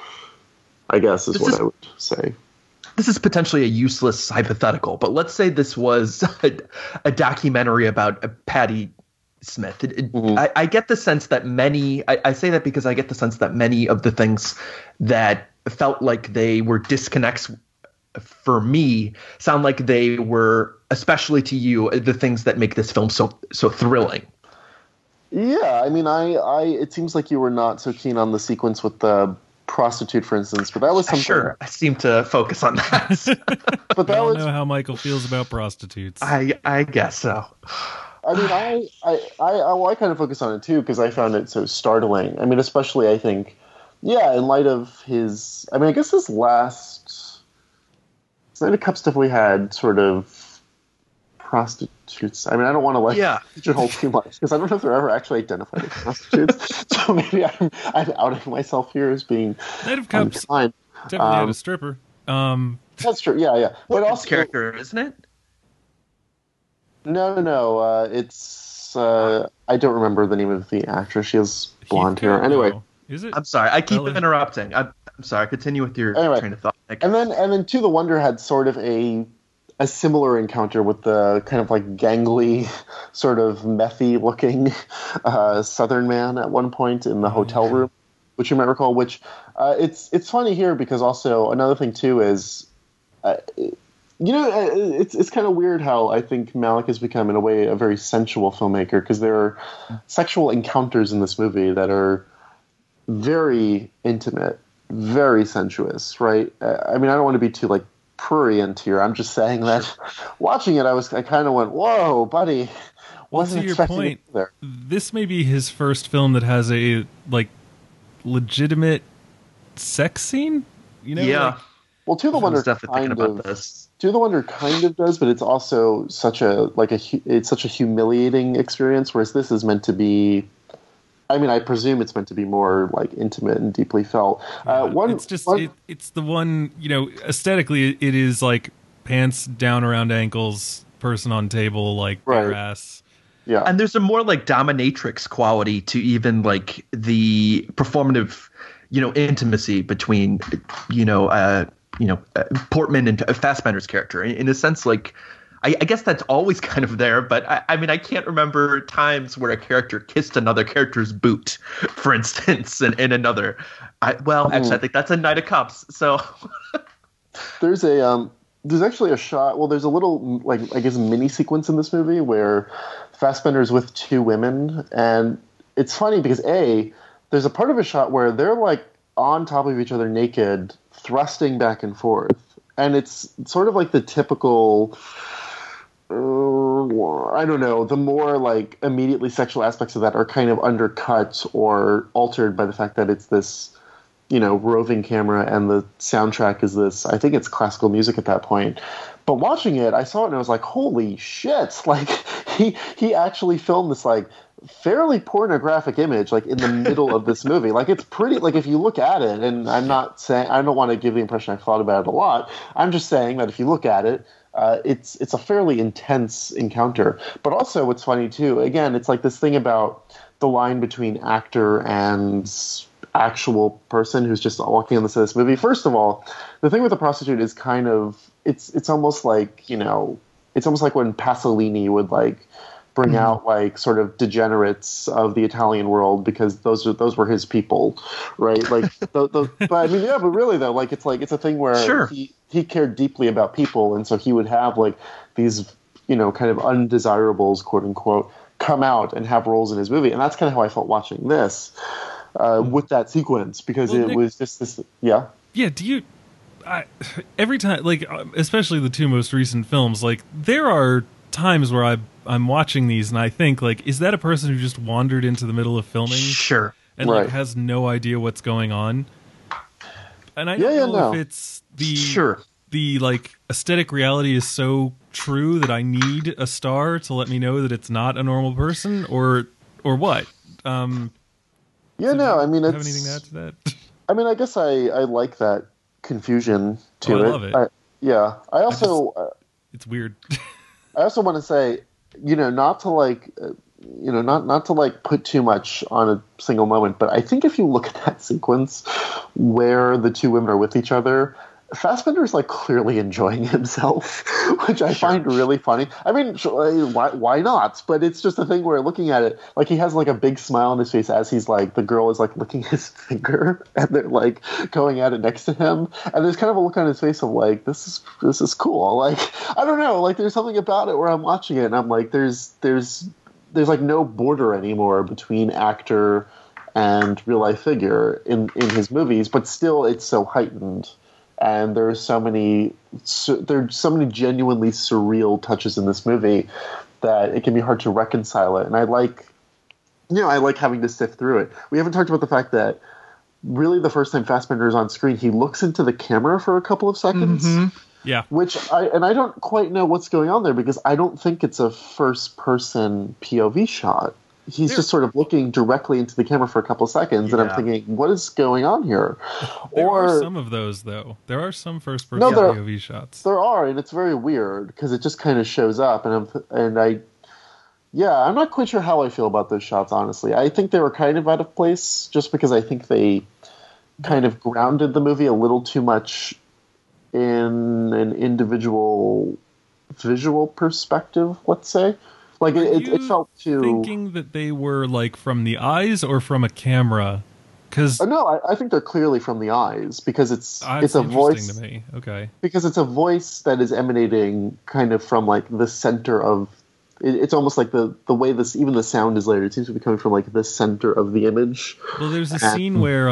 I guess is what I would say. This is potentially a useless hypothetical, but let's say this was a documentary about Patti Smith. I get the sense that I say that because I get the sense that many of the things that felt like they were disconnects for me sound like they were, especially to you, the things that make this film so thrilling. Yeah, I mean, it seems like you were not so keen on the sequence with the prostitute, for instance, but that was something. Sure, I seem to focus on that. But that was... know how Michael feels about prostitutes. I guess so. I mean, I kind of focus on it too because I found it so startling. I mean, especially I think, yeah, in light of his. I mean, I guess his last Snyder Cup stuff we had sort of prostitutes. I mean, I don't want to pigeonhole too much because I don't know if they're ever actually identified as prostitutes. So maybe I'm outing myself here as being Night of Cups definitely had a stripper. That's true. Yeah. But also character, isn't it? No. It's I don't remember the name of the actress. She has blonde hair. Anyway, is it? I'm sorry. I keep interrupting. I'm sorry. Continue with your train of thought. And then To the Wonder had sort of a similar encounter with the kind of like gangly, sort of methy looking Southern man at one point in the hotel room, which you might recall. Which it's funny here because also another thing too is. It's kind of weird how I think Malick has become, in a way, a very sensual filmmaker because there are sexual encounters in this movie that are very intimate, very sensuous, right? I mean, I don't want to be too, like, prurient here. I'm just saying that watching it, I kind of went, whoa, buddy. Well, to your point, this may be his first film that has a, like, legitimate sex scene? You know? Yeah. Like, well, To the Wonder To the Wonder kind of does, but it's also such a humiliating experience. Whereas this is meant to be, I mean, I presume it's meant to be more like intimate and deeply felt. It's the one, you know, aesthetically it is like pants down around ankles, person on table, like bare ass. Yeah, and there's a more like dominatrix quality to even like the performative, intimacy between, Portman and Fassbender's character. In a sense, like, I guess that's always kind of there, but I mean, I can't remember times where a character kissed another character's boot, for instance, in another. Actually, I think that's a Night of Cups. So there's actually a shot. Well, there's a little, like, I guess, mini sequence in this movie where Fassbender's with two women, and it's funny because there's a part of a shot where they're like on top of each other naked, thrusting back and forth, and it's sort of like the typical I don't know, the more like immediately sexual aspects of that are kind of undercut or altered by the fact that it's this, roving camera and the soundtrack is this, I think it's classical music at that point. But watching it, I saw it and I was like, holy shit, like he actually filmed this like fairly pornographic image like in the middle of this movie. Like, it's pretty, like, if you look at it, and I'm not saying, I don't want to give the impression I've thought about it a lot, I'm just saying that if you look at it, it's a fairly intense encounter. But also what's funny too, again, it's like this thing about the line between actor and actual person who's just walking on the set of this movie. First of all, the thing with the prostitute is kind of, it's almost like, it's almost like when Pasolini would like bring out like sort of degenerates of the Italian world because those were his people, right? Like, but I mean, yeah, but really though, like it's a thing where he cared deeply about people, and so he would have like these, kind of undesirables, quote unquote, come out and have roles in his movie, and that's kind of how I felt watching this with that sequence because Nick, was just this, yeah. Yeah, every time, like, especially the two most recent films, like, there are times where I'm watching these and I think, like, is that a person who just wandered into the middle of filming? Sure. And like has no idea what's going on? And I don't know if it's the like aesthetic reality is so true that I need a star to let me know that it's not a normal person, or what? I mean, have anything to add to that? I mean, I guess I like that confusion to it. I love it. I also it's weird. I also want to say, not to like, not to like put too much on a single moment, but I think if you look at that sequence where the two women are with each other, Fassbender's like clearly enjoying himself, which I find really funny. I mean, why not? But it's just a thing where looking at it, like he has like a big smile on his face as he's like, the girl is like licking his finger and they're like going at it next to him. And there's kind of a look on his face of like, this is cool. Like, I don't know, like there's something about it where I'm watching it and I'm like, there's like no border anymore between actor and real life figure in his movies, but still it's so heightened. And there's so many genuinely surreal touches in this movie that it can be hard to reconcile it. And I like having to sift through it. We haven't talked about the fact that really the first time Fassbender is on screen, he looks into the camera for a couple of seconds. Yeah. I don't quite know what's going on there because I don't think it's a first-person POV shot. He's just sort of looking directly into the camera for a couple of seconds, and I'm thinking, what is going on here? There are some of those, though. There are some first-person POV shots. There are, and it's very weird because it just kind of shows up, I'm not quite sure how I feel about those shots, honestly. I think they were kind of out of place just because I think they kind of grounded the movie a little too much in an individual visual perspective, let's say. Like it felt too. Thinking that they were like from the eyes or from a camera, because no, I think they're clearly from the eyes because it's a voice to me. Okay, because it's a voice that is emanating kind of from like the center of. It's almost like the way this even the sound is layered. It seems to be coming from like the center of the image. Well, there's a scene where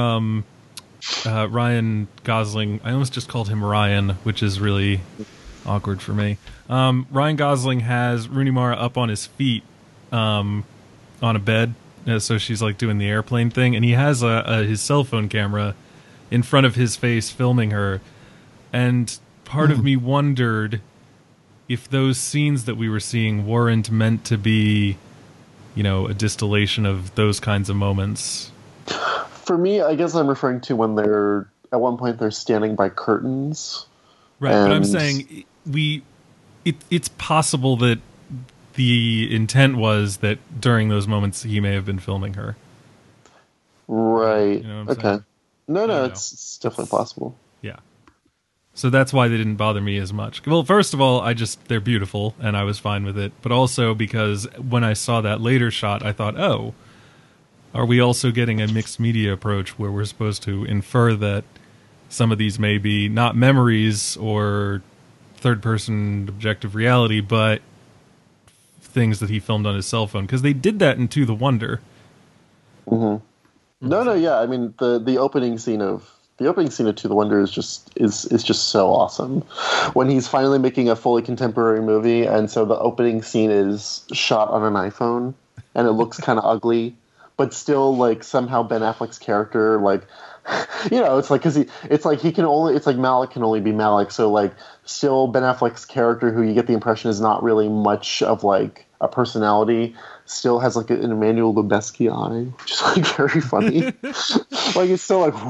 Ryan Gosling. I almost just called him Ryan, which is really awkward for me. Ryan Gosling has Rooney Mara up on his feet on a bed, so she's like doing the airplane thing, and he has his cell phone camera in front of his face filming her, and part of me wondered if those scenes that we were seeing weren't meant to be, a distillation of those kinds of moments. For me, I guess I'm referring to when at one point they're standing by curtains. Right, but I'm saying it's possible that the intent was that during those moments he may have been filming her. Right. You know what I'm saying? No, it's definitely possible. Yeah. So that's why they didn't bother me as much. Well, first of all, they're beautiful, and I was fine with it. But also because when I saw that later shot, I thought, oh, are we also getting a mixed media approach where we're supposed to infer that some of these may be not memories or third-person objective reality, but things that he filmed on his cell phone? Because they did that in To the Wonder. Mm-hmm. No, yeah. I mean, the opening scene of To the Wonder is just so awesome. When he's finally making a fully contemporary movie, and so the opening scene is shot on an iPhone, and it looks kind of ugly, but still, like, somehow Ben Affleck's character, like, it's like Malik can only be Malik, so like still Ben Affleck's character, who you get the impression is not really much of like a personality, still has like an Emmanuel Lubezki eye, which is like very funny. Like it's still like,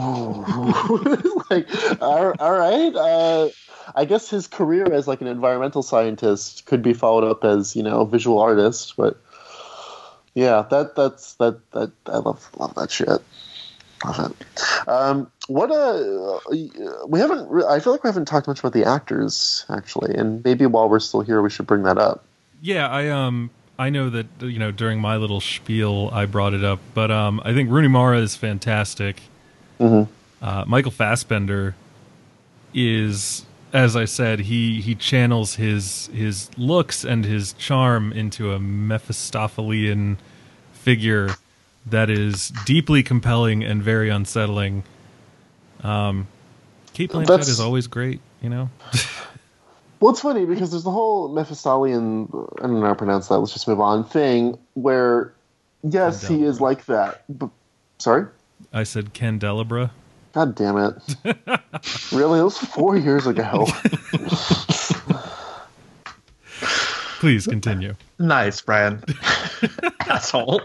like all right. I guess his career as like an environmental scientist could be followed up as a visual artist, but yeah, that's I love that shit. We haven't. I feel like we haven't talked much about the actors actually, and maybe while we're still here, we should bring that up. Yeah, I know that during my little spiel I brought it up, but I think Rooney Mara is fantastic. Mm-hmm. Michael Fassbender is, as I said, he channels his looks and his charm into a Mephistophelian figure that is deeply compelling and very unsettling. Kate Blanchett is always great, Well, it's funny because there's the whole Mephistophelian, I don't know how to pronounce that, let's just move on, thing where, yes, he is like that. But, sorry? I said Candelabra. God damn it. Really? It was 4 years ago. Please continue. Nice, Brian. Asshole.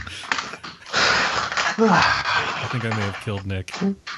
I think I may have killed Nick.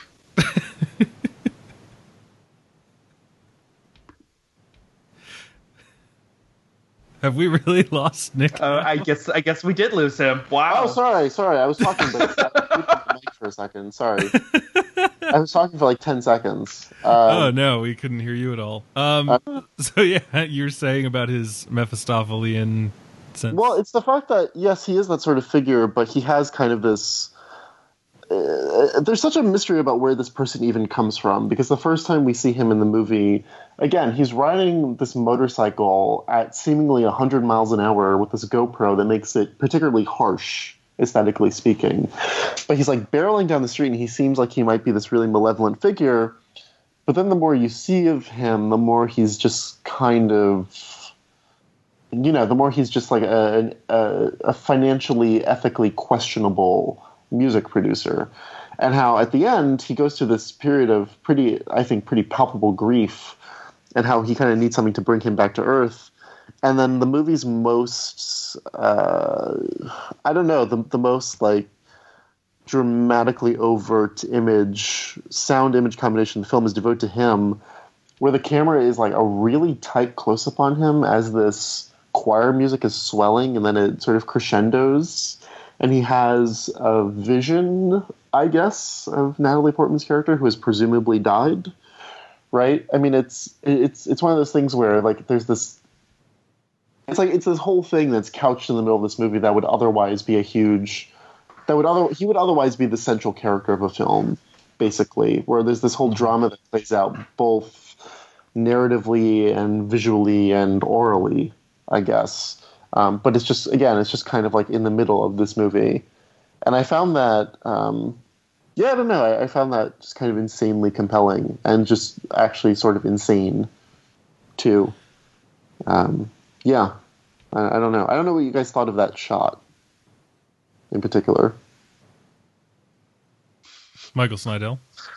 Have we really lost Nick? I guess we did lose him. Wow. Oh, sorry. I was talking about Mike for a second. Sorry. I was talking for like 10 seconds. Oh, no, we couldn't hear you at all. So, yeah, you're saying about his Mephistophelian sense. Well, it's the fact that, yes, he is that sort of figure, but he has kind of this... there's such a mystery about where this person even comes from, because the first time we see him in the movie, again, he's riding this motorcycle at seemingly 100 miles an hour with this GoPro that makes it particularly harsh, aesthetically speaking. But he's like barreling down the street, and he seems like he might be this really malevolent figure. But then the more you see of him, the more he's just kind of, the more he's just like a financially, ethically questionable music producer. And how at the end he goes through this period of pretty palpable grief and how he kind of needs something to bring him back to Earth. And then the movie's most, I don't know, the most like dramatically overt sound image combination of the film is devoted to him, where the camera is like a really tight close up on him as this choir music is swelling and then it sort of crescendos. And he has a vision, I guess, of Natalie Portman's character who has presumably died. Right? I mean, it's one of those things where like there's this. It's this whole thing that's couched in the middle of this movie that would otherwise be he would otherwise be the central character of a film, basically, where there's this whole drama that plays out both narratively and visually and orally, I guess. But it's just kind of like in the middle of this movie. And I found that, I don't know, I found that just kind of insanely compelling and just actually sort of insane, too. Yeah, I don't know. I don't know what you guys thought of that shot in particular. Michael Snydell.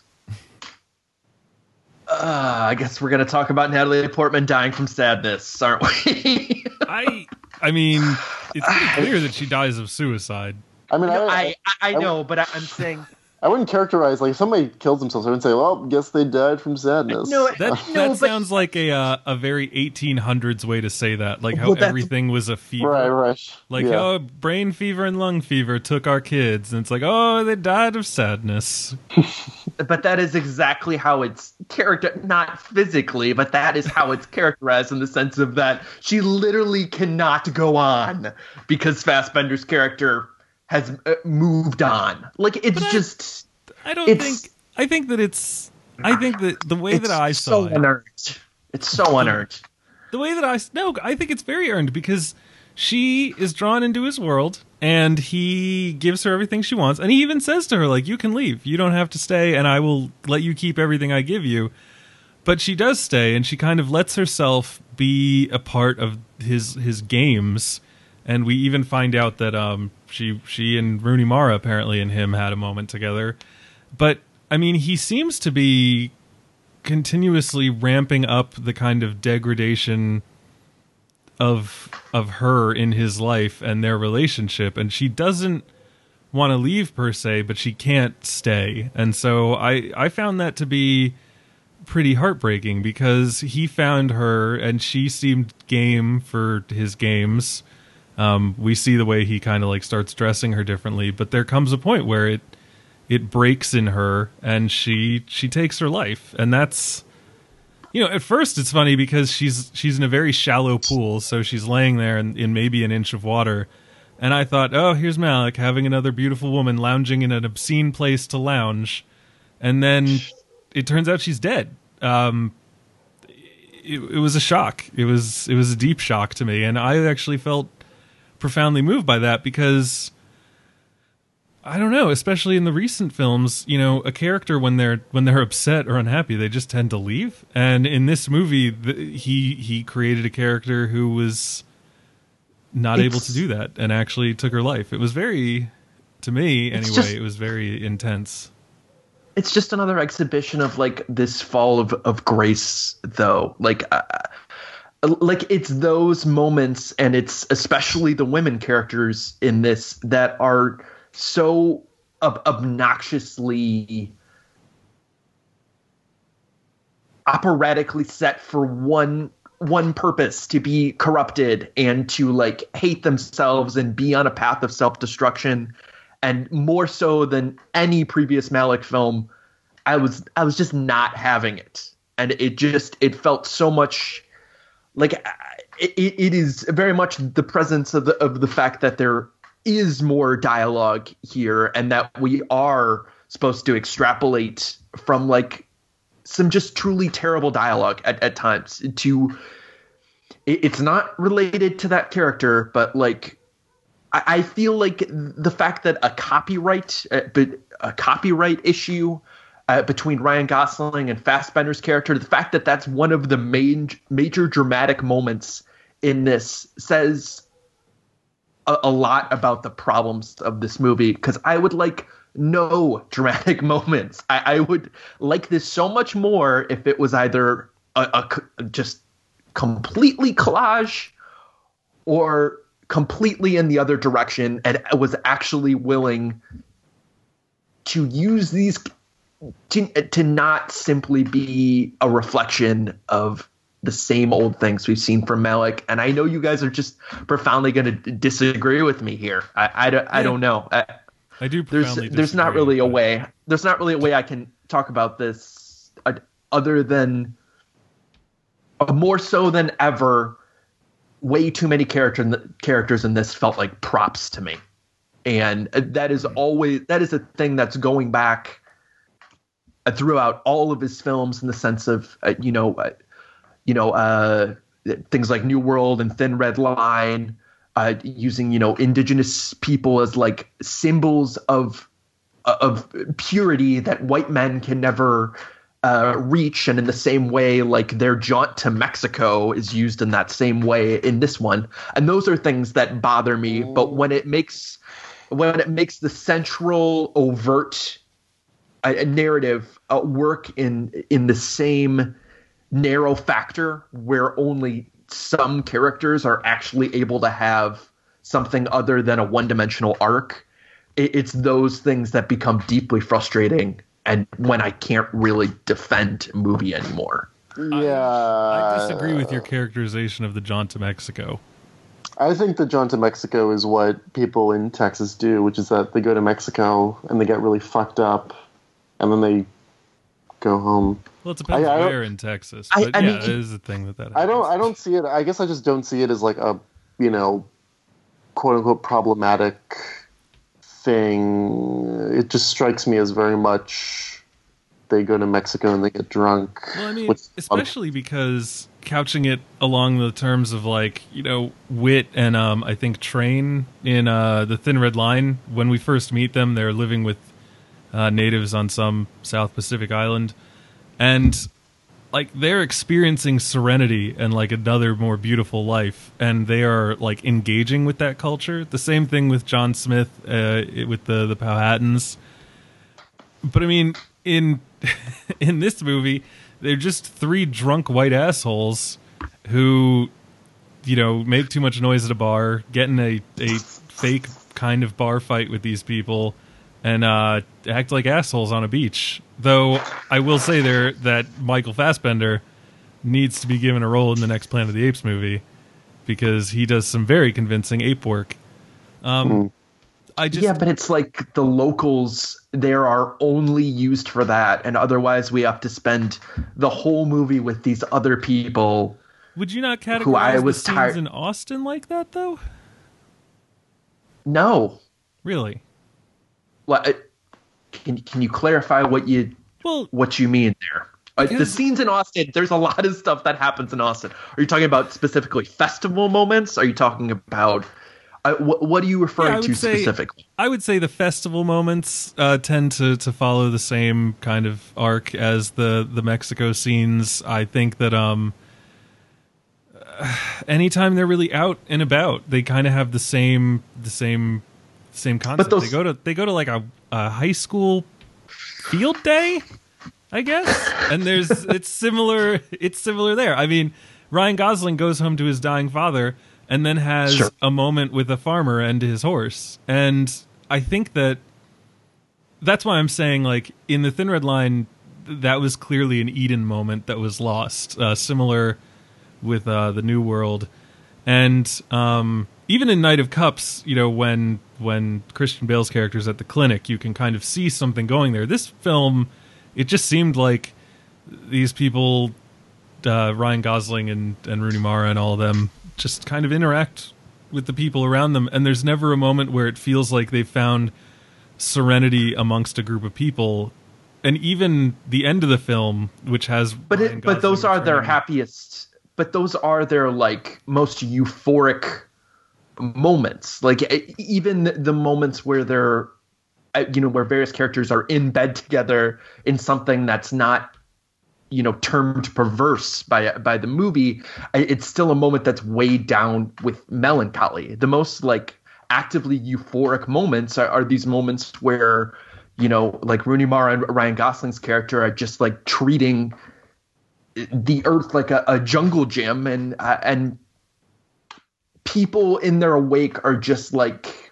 I guess we're going to talk about Natalie Portman dying from sadness, aren't we? I mean, it's pretty clear that she dies of suicide. I mean, I know, but I'm saying... I wouldn't characterize, like, if somebody kills themselves, I wouldn't say, well, guess they died from sadness. That sounds like a very 1800s way to say that, like how everything was a fever. Right. Like, oh, brain fever and lung fever took our kids, and it's like, oh, they died of sadness. But that is exactly how it's not physically, but that is how it's characterized in the sense of that she literally cannot go on because Fassbender's character has moved on. Like, it's just... I think that the way that I saw it... unearned. It's so unearned. The way that I think it's very earned because she is drawn into his world and he gives her everything she wants. And he even says to her, like, you can leave. You don't have to stay and I will let you keep everything I give you. But she does stay and she kind of lets herself be a part of his games. And we even find out that she and Rooney Mara apparently and him had a moment together. But, I mean, he seems to be continuously ramping up the kind of degradation of her in his life and their relationship. And she doesn't want to leave per se, but she can't stay. And so I found that to be pretty heartbreaking because he found her and she seemed game for his games. We see the way he kind of like starts dressing her differently, but there comes a point where it breaks in her and she takes her life. And that's, at first it's funny because she's in a very shallow pool. So she's laying there in maybe an inch of water. And I thought, oh, here's Malick having another beautiful woman lounging in an obscene place to lounge. And then it turns out she's dead. It was a shock. It was a deep shock to me. And I actually felt profoundly moved by that because I don't know, especially in the recent films, a character when they're upset or unhappy, they just tend to leave. And in this movie, he created a character who was not able to do that and actually took her life. It was very, to me anyway, it was very intense. It's just another exhibition of like this fall of grace, though. Like it's those moments, and it's especially the women characters in this that are so obnoxiously operatically set for one purpose, to be corrupted and to like hate themselves and be on a path of self-destruction. And more so than any previous Malick film, I was just not having it, and it felt so much like it is very much the presence of the fact that there is more dialogue here, and that we are supposed to extrapolate from like some just truly terrible dialogue at times to. It's not related to that character, but like I feel like the fact that a copyright issue between Ryan Gosling and Fassbender's character, the fact that that's one of the major dramatic moments in this says a lot about the problems of this movie, because I would like no dramatic moments. I would like this so much more if it was either just completely collage, or completely in the other direction, and was actually willing to use these to not simply be a reflection of the same old things we've seen from Malick. And I know you guys are just profoundly going to disagree with me here. I don't know. I do profoundly there's not really a way. There's not really a way I can talk about this other than more so than ever. Way too many characters in this felt like props to me, and that is a thing that's going back throughout all of his films in the sense of things like New World and Thin Red Line, using indigenous people as like symbols of purity that white men can never reach, and in the same way, like their jaunt to Mexico is used in that same way in this one. And those are things that bother me. But when it makes the central overt narrative work in the same narrow factor where only some characters are actually able to have something other than a one-dimensional arc, it's those things that become deeply frustrating. And when I can't really defend a movie anymore. Yeah. I disagree with your characterization of the jaunt to Mexico. I think the jaunt to Mexico is what people in Texas do, which is that they go to Mexico and they get really fucked up, and then they go home. Well, it depends where in Texas. But I mean, it is a thing that happens. I don't see it. I guess I just don't see it as like a, quote unquote problematic thing. It just strikes me as very much they go to Mexico and they get drunk. Well, I mean, especially because couching it along the terms of like, Wit and I think Train in the Thin Red Line, when we first meet them, they're living with natives on some South Pacific island, and like they're experiencing serenity and like another more beautiful life, and they are like engaging with that culture. The same thing with John Smith with the Powhatans. But I mean, in this movie, they're just three drunk white assholes who, make too much noise at a bar, get in a fake kind of bar fight with these people, and act like assholes on a beach. Though I will say there that Michael Fassbender needs to be given a role in the next Planet of the Apes movie, because he does some very convincing ape work. But it's like the locals there are only used for that, and otherwise we have to spend the whole movie with these other people. Would you not categorize the scenes in Austin like that, though? No. Really? Well, can you clarify what you mean there? The scenes in Austin, there's a lot of stuff that happens in Austin. Are you talking about specifically festival moments? Are you talking about what are you referring to specifically? I would say the festival moments tend to follow the same kind of arc as the Mexico scenes. I think that anytime they're really out and about, they kind of have the same concept. But they go to like a high school field day, I guess, and it's similar there. I mean, Ryan Gosling goes home to his dying father and then has a moment with a farmer and his horse, and I think that's why I'm saying, like, in the Thin Red Line, that was clearly an Eden moment that was lost. Similar with the New World, and even in Night of Cups, when Christian Bale's character's at the clinic, you can kind of see something going there. This film, it just seemed like these people, Ryan Gosling and Rooney Mara and all of them, just kind of interact with the people around them, and there's never a moment where it feels like they've found serenity amongst a group of people. And even the end of the film, which has but those are their happiest, but those are their like most euphoric moments. Like even the moments where they're where various characters are in bed together in something that's not termed perverse by the movie, it's still a moment that's weighed down with melancholy. The most like actively euphoric moments are these moments where like Rooney Mara and Ryan Gosling's character are just like treating the earth like a jungle gym, and people in their wake are just like,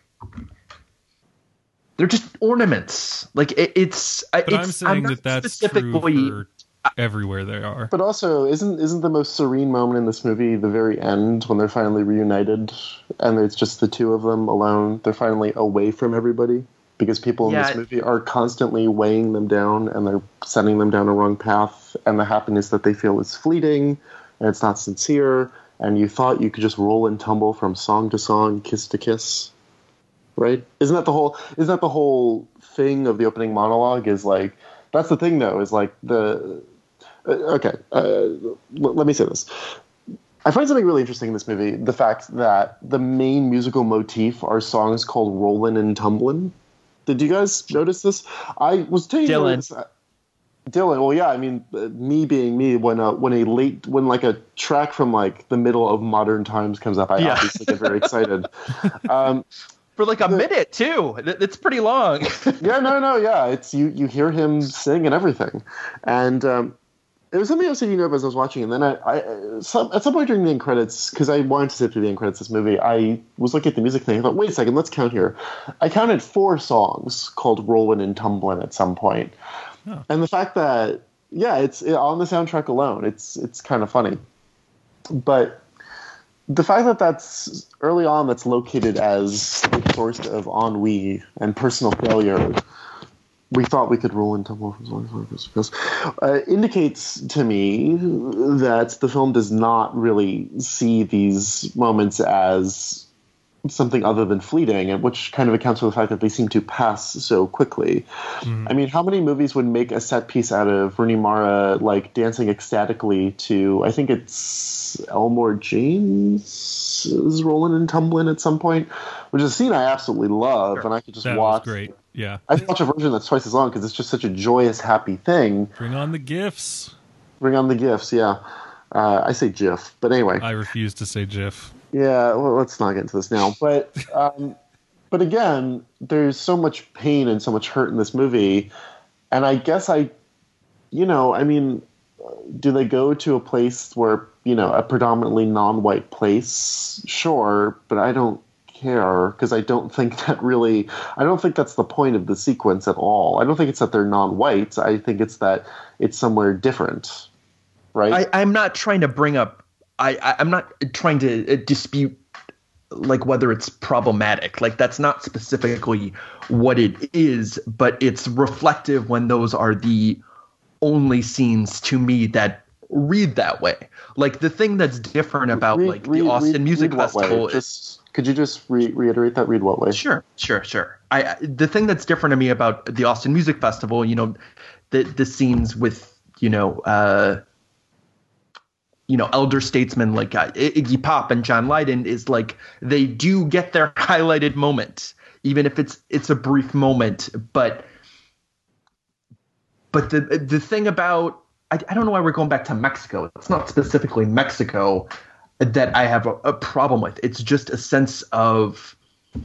they're just ornaments. Like I'm saying that's true for everywhere they are. But also, isn't the most serene moment in this movie the very end when they're finally reunited and it's just the two of them alone? They're finally away from everybody because people in this movie are constantly weighing them down and they're sending them down a wrong path, and the happiness that they feel is fleeting and it's not sincere, and you thought you could just roll and tumble from song to song, kiss to kiss. Right? Isn't that the whole thing of the opening monologue? Is like, that's the thing though, is like let me say this. I find something really interesting in this movie, the fact that the main musical motif are songs called Rollin' and Tumblin'. Did you guys notice this? I was taking Dylan. Well, yeah, I mean, me being me, when like a track from like the middle of modern times comes up, I obviously get very excited. For like a minute tatoo. It's pretty long. Yeah. It's you hear him sing and everything, and it was something I was thinking of as I was watching. And then at some point during the end credits, because I wanted to sit through the end credits of this movie, I was looking at the music thing. I thought, wait a second, let's count here. I counted 4 songs called "Rollin' and Tumblin' at some point, and the fact that it's on the soundtrack alone, it's kind of funny, but. The fact that that's early on, that's located as the source of ennui and personal failure, we thought we could roll and tumble from songs like this, indicates to me that the film does not really see these moments as something other than fleeting, and which kind of accounts for the fact that they seem to pass so quickly. I mean, how many movies would make a set piece out of Rooney Mara like dancing ecstatically to, I think it's Elmore James is rolling and tumbling at some point, which is a scene I absolutely love, and I could just watch. Was great, yeah. I can watch a version that's twice as long because it's just such a joyous, happy thing. Bring on the GIFs. Bring on the GIFs, yeah. I say GIF, but anyway. I refuse to say GIF. Yeah, well, let's not get into this now. But again, there's so much pain and so much hurt in this movie, and I guess do they go to a place where, a predominantly non-white place? Sure, but I don't care, because I don't think that's the point of the sequence at all. I don't think it's that they're non-white. I think it's that it's somewhere different, right? I'm not trying to bring up I'm not trying to dispute like whether it's problematic. Like, that's not specifically what it is, but it's reflective when those are the only scenes to me that read that way. Like, the thing that's different about the Austin Music Festival is... Could you just reiterate that? Read what way? Sure. The thing that's different to me about the Austin Music Festival, the scenes with, elder statesmen like Iggy Pop and John Lydon, is like they do get their highlighted moment, even if it's a brief moment. But the thing about I don't know why we're going back to Mexico. It's not specifically Mexico that I have a problem with. It's just a sense of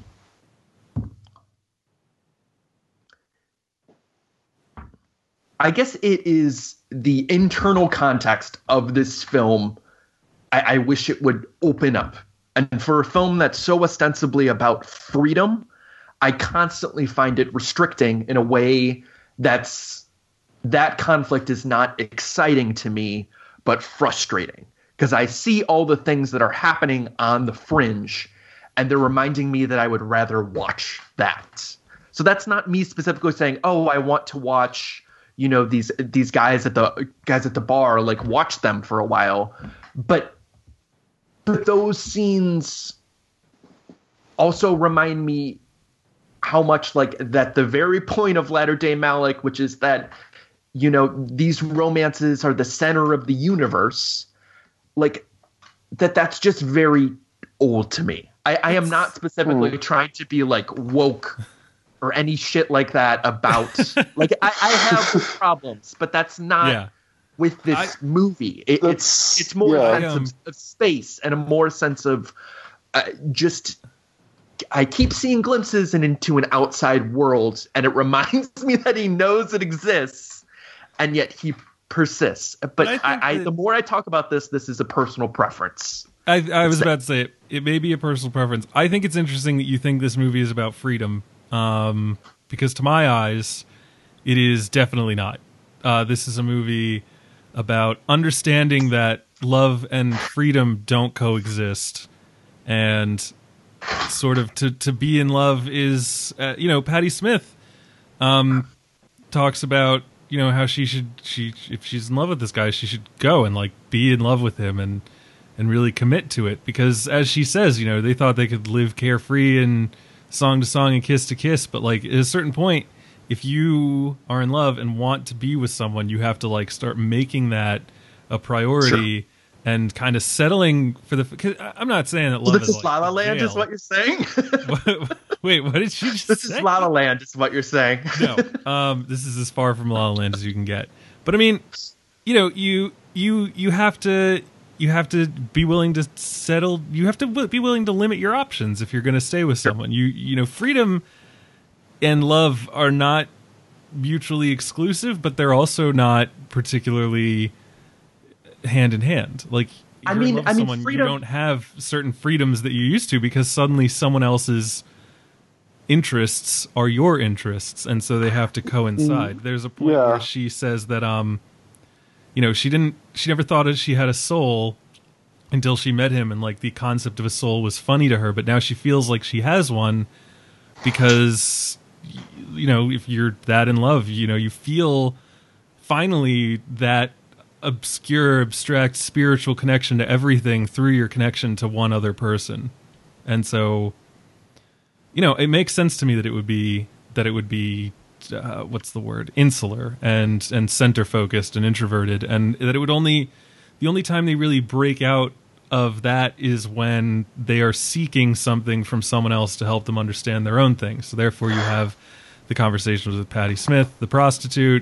I guess it is the internal context of this film. I wish it would open up. And for a film that's so ostensibly about freedom, I constantly find it restricting in a way that conflict is not exciting to me, but frustrating. Because I see all the things that are happening on the fringe, and they're reminding me that I would rather watch that. So that's not me specifically saying, oh, I want to watch, these guys at the bar, like, watch them for a while. But those scenes also remind me how much, like, that the very point of Latter-day Malik, which is that, these romances are the center of the universe, like, that's just very old to me. I am not specifically trying to be, like, woke or any shit like that about like I have problems, but that's not with this movie. It's more a sense of space and a more sense of I keep seeing glimpses into an outside world, and it reminds me that he knows it exists, and yet he persists. But the more I talk about this is a personal preference. I was about to say it may be a personal preference. I think it's interesting that you think this movie is about freedom, because to my eyes, it is definitely not. This is a movie about understanding that love and freedom don't coexist, and sort of to be in love is, Patti Smith talks about, how she if she's in love with this guy, she should go and like be in love with him and really commit to it, because as she says, they thought they could live carefree and song to song and kiss to kiss, but like at a certain point, if you are in love and want to be with someone, you have to like start making that a priority. Sure. And kind of settling for the. Cause I'm not saying that love this is La La Land, is what you're saying. Wait, what did she just this say? This is La La Land, is what you're saying. No, this is as far from La La Land as you can get. But I mean, you have to be willing to settle. You have to be willing to limit your options if you're going to stay with someone. Freedom and love are not mutually exclusive, but they're also not particularly hand in hand. Like, freedom, you don't have certain freedoms that you used to, because suddenly someone else's interests are your interests, and so they have to coincide. There's a point where she says that she never thought she had a soul until she met him, and like the concept of a soul was funny to her, but now she feels like she has one, because if you're that in love, you feel finally that obscure, abstract, spiritual connection to everything through your connection to one other person. And so, it makes sense to me that it would be what's the word? Insular and center focused and introverted, and that it would the only time they really break out of that is when they are seeking something from someone else to help them understand their own things. So therefore you have the conversations with Patti Smith, the prostitute,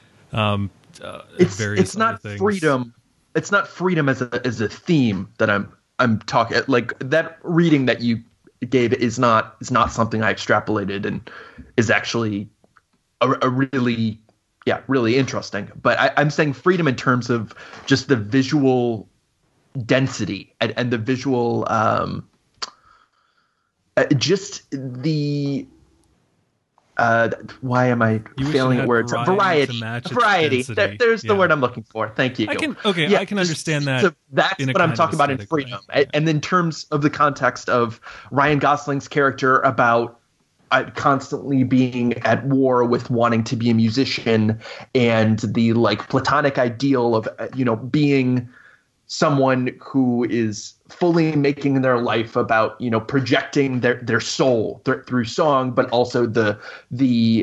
it's not things. Freedom. It's not freedom as a theme that I'm talking, like that reading that you gave is not something I extrapolated, and is actually a really interesting. But I'm saying freedom in terms of just the visual density and the visual just the why am I failing at words? Variety. There's the word I'm looking for. Thank you. I can understand that. So that's what I'm talking about in freedom. Right? And in terms of the context of Ryan Gosling's character about constantly being at war with wanting to be a musician, and the like platonic ideal of being someone who is fully making their life about projecting their soul through song, but also the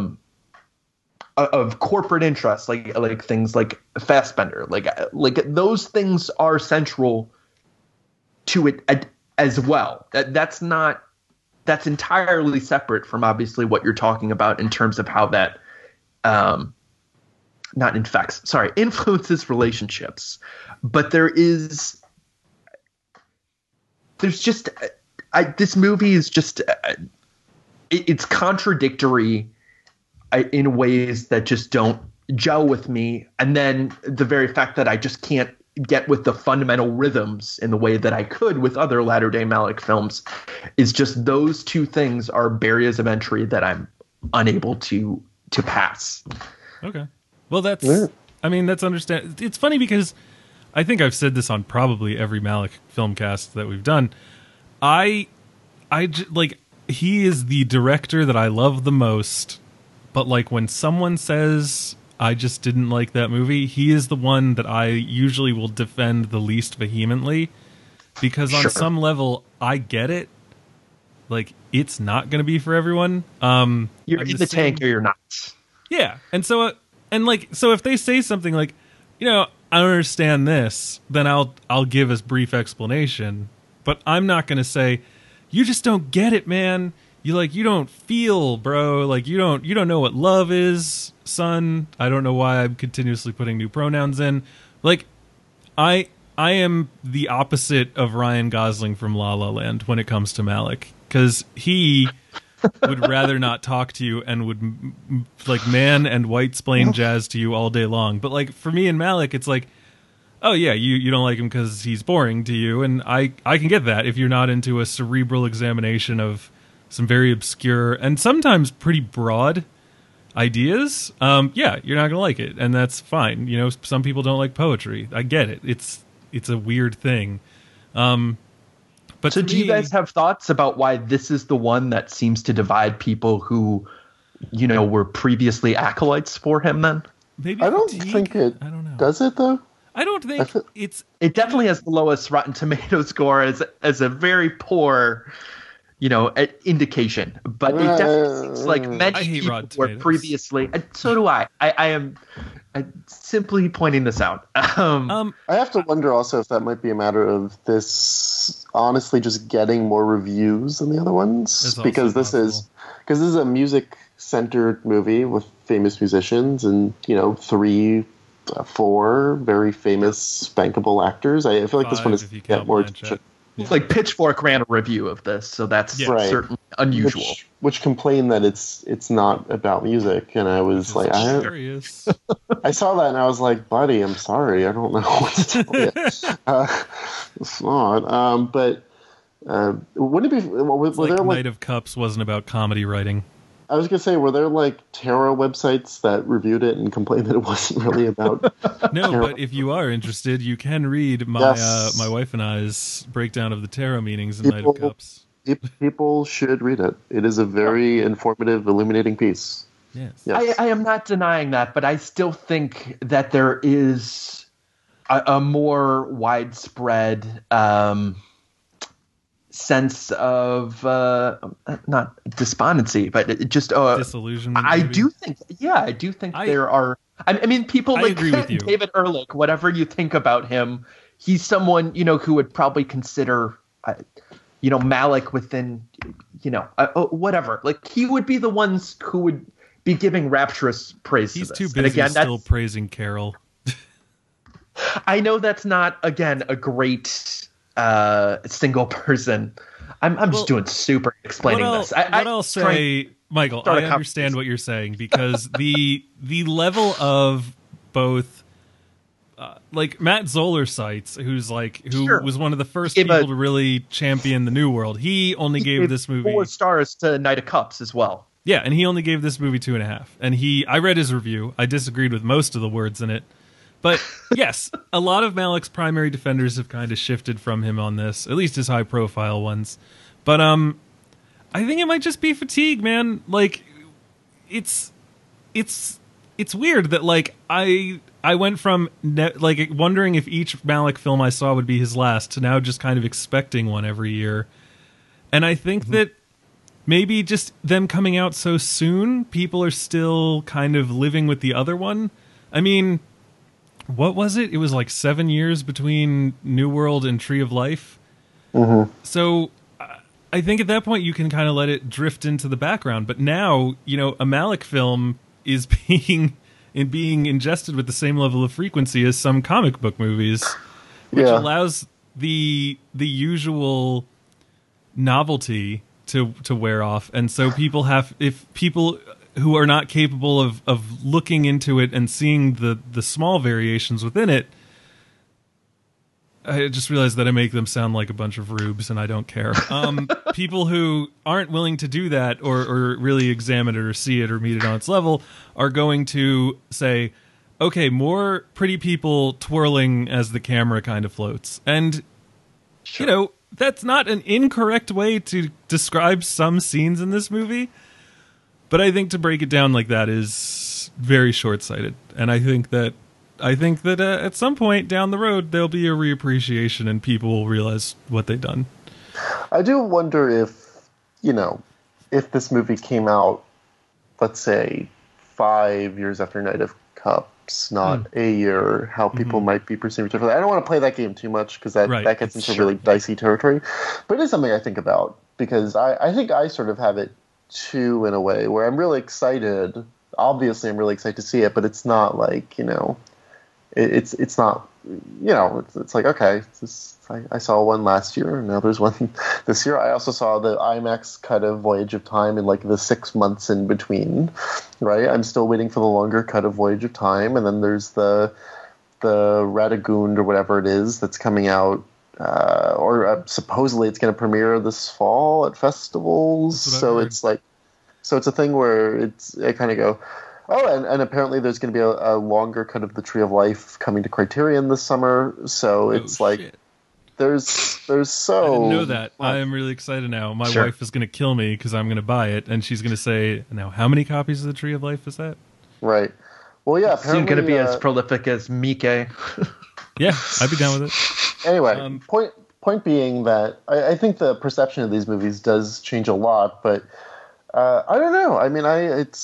of corporate interests, like things like Fassbender, like those things are central to it as well. That's entirely separate from obviously what you're talking about in terms of how that influences relationships. But this movie is just it's contradictory in ways that just don't gel with me. And then the very fact that I just can't get with the fundamental rhythms in the way that I could with other latter-day Malick films is just those two things are barriers of entry that I'm unable to pass. Okay. Well, that's understand. It's funny because I think I've said this on probably every Malick film cast that we've done. He is the director that I love the most, but like when someone says I just didn't like that movie, he is the one that I usually will defend the least vehemently, because on some level I get it. Like, it's not going to be for everyone. You're in the tank or you're not. Yeah. And so if they say something like, I don't understand this, then I'll give a brief explanation, but I'm not going to say, you just don't get it, man. You don't feel, bro. Like, you don't know what love is, son. I don't know why I'm continuously putting new pronouns in. Like, I am the opposite of Ryan Gosling from La La Land when it comes to Malick, because he would rather not talk to you and would like man and white splain jazz to you all day long. But like for me and Malick, it's like, oh yeah, you don't like him because he's boring to you, and I can get that if you're not into a cerebral examination of some very obscure and sometimes pretty broad ideas. Yeah, you're not gonna like it, and that's fine. You know, some people don't like poetry. I get it. It's a weird thing. But so do you guys have thoughts about why this is the one that seems to divide people who, you know, were previously acolytes for him then? Maybe I don't think it. I don't know. Does it though? I don't think it's. It definitely has the lowest Rotten Tomatoes score as a very poor, you know, indication. But it definitely seems like many people were previously. So do I. I am simply pointing this out. I have to wonder also if that might be a matter of this honestly just getting more reviews than the other ones, because this is a music-centered movie with famous musicians and, you know, 4 very famous bankable actors. I feel like this one is get more attention. It's like Pitchfork ran a review of this, so that's certainly unusual. Which complain that it's not about music, and I was like, I saw that and I was like, buddy, I'm sorry, I don't know what to tell you. It's not. But wouldn't it be? Were like there Knight of Cups wasn't about comedy writing. I was gonna say, were there like tarot websites that reviewed it and complained that it wasn't really about? No, tarot? But if you are interested, you can read my my wife and I's breakdown of the tarot meanings in Knight of Cups. People should read it. It is a very informative, illuminating piece. Yes. I am not denying that, but I still think that there is a more widespread sense of not despondency, but just disillusionment. I do think there are. I mean, people like David Ehrlich. Whatever you think about him, he's someone, you know, who would probably consider, you know, Malick within, you know, whatever. Like he would be the ones who would be giving rapturous praise. He's to this. too busy and again, still praising Carol. I know that's not again a great single person. I'm just doing super explaining this. I'll say, Michael, I understand what you're saying, because the level of both like Matt Zoller cites, who was one of the first people to really champion the New World. He only gave this movie 4 stars to Knight of Cups as well. Yeah, and he only gave this movie 2.5. And I read his review. I disagreed with most of the words in it. But yes, a lot of Malick's primary defenders have kind of shifted from him on this, at least his high-profile ones. But I think it might just be fatigue, man. Like, it's weird that like I went from like wondering if each Malick film I saw would be his last to now just kind of expecting one every year. And I think that maybe just them coming out so soon, people are still kind of living with the other one. I mean, what was it? It was like 7 years between New World and Tree of Life. So I think at that point you can kind of let it drift into the background. But now, you know, a Malick film is being ingested with the same level of frequency as some comic book movies, which allows the usual novelty to wear off. And so if people who are not capable of looking into it and seeing the small variations within it, I just realized that I make them sound like a bunch of rubes, and I don't care. People who aren't willing to do that or really examine it or see it or meet it on its level are going to say, okay, more pretty people twirling as the camera kind of floats. And, you know, that's not an incorrect way to describe some scenes in this movie. But I think to break it down like that is very short-sighted. And I think that at some point down the road, there'll be a reappreciation and people will realize what they've done. I do wonder if, you know, if this movie came out, let's say, 5 years after Knight of Cups, not a year, how people might be perceived differently. I don't want to play that game too much because that gets into really dicey territory. But it is something I think about because I think I sort of have it too in a way where I'm really excited. Obviously, I'm really excited to see it, but it's not like, you know, it's not, it's like, okay, I saw one last year, and now there's one this year. I also saw the IMAX cut of Voyage of Time in like the 6 months in between, right? I'm still waiting for the longer cut of Voyage of Time, and then there's the Radagund or whatever it is that's coming out, or supposedly it's going to premiere this fall at festivals. So it's like, so it's a thing where I kind of go, oh, and apparently there's going to be a longer cut of The Tree of Life coming to Criterion this summer. So it's shit. there's so. I didn't know that. I am really excited now. My wife is going to kill me because I'm going to buy it, and she's going to say, "Now, how many copies of The Tree of Life is that?" Right. Well, yeah. It's soon going to be as prolific as Mike. Yeah, I'd be down with it. Anyway, point being that I think the perception of these movies does change a lot, but I don't know. I mean,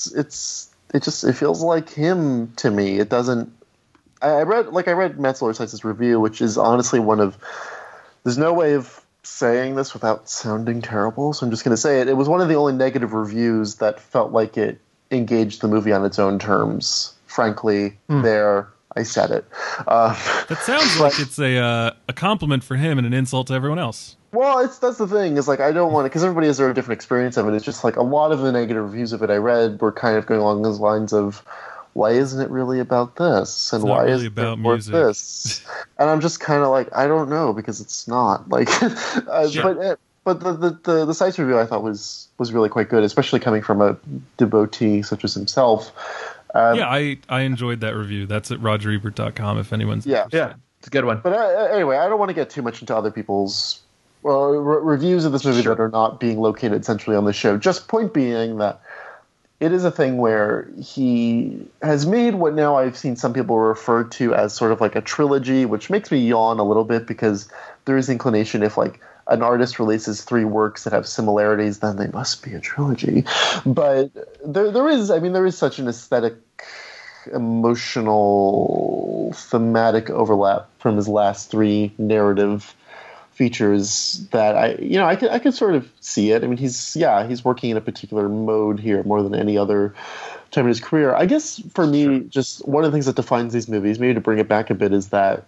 it feels like him to me. It doesn't. I read Mansour Seitz's review, which is honestly one of. There's no way of saying this without sounding terrible, so I'm just going to say it. It was one of the only negative reviews that felt like it engaged the movie on its own terms. Frankly, there I said it. That sounds like it's a compliment for him and an insult to everyone else. Well, that's the thing, is like, I don't want to, because everybody has their different experience of it. It's just like a lot of the negative reviews of it I read were kind of going along those lines of, why isn't it really about this? And why really isn't about it worth music. This? And I'm just kind of like, I don't know, because it's not. Like, Sure. But the Seitz review I thought was really quite good, especially coming from a devotee such as himself. I enjoyed that review. That's at rogerebert.com if anyone's interested. Yeah, it's a good one. But anyway, I don't want to get too much into other people's reviews of this movie that are not being located centrally on the show. Just point being that it is a thing where he has made what now I've seen some people refer to as sort of like a trilogy, which makes me yawn a little bit, because there is inclination, if like an artist releases 3 works that have similarities, then they must be a trilogy. But there is such an aesthetic, emotional, thematic overlap from his last 3 narrative features that I can sort of see it. I mean, he's working in a particular mode here more than any other time in his career. I guess for me, just one of the things that defines these movies, maybe to bring it back a bit, is that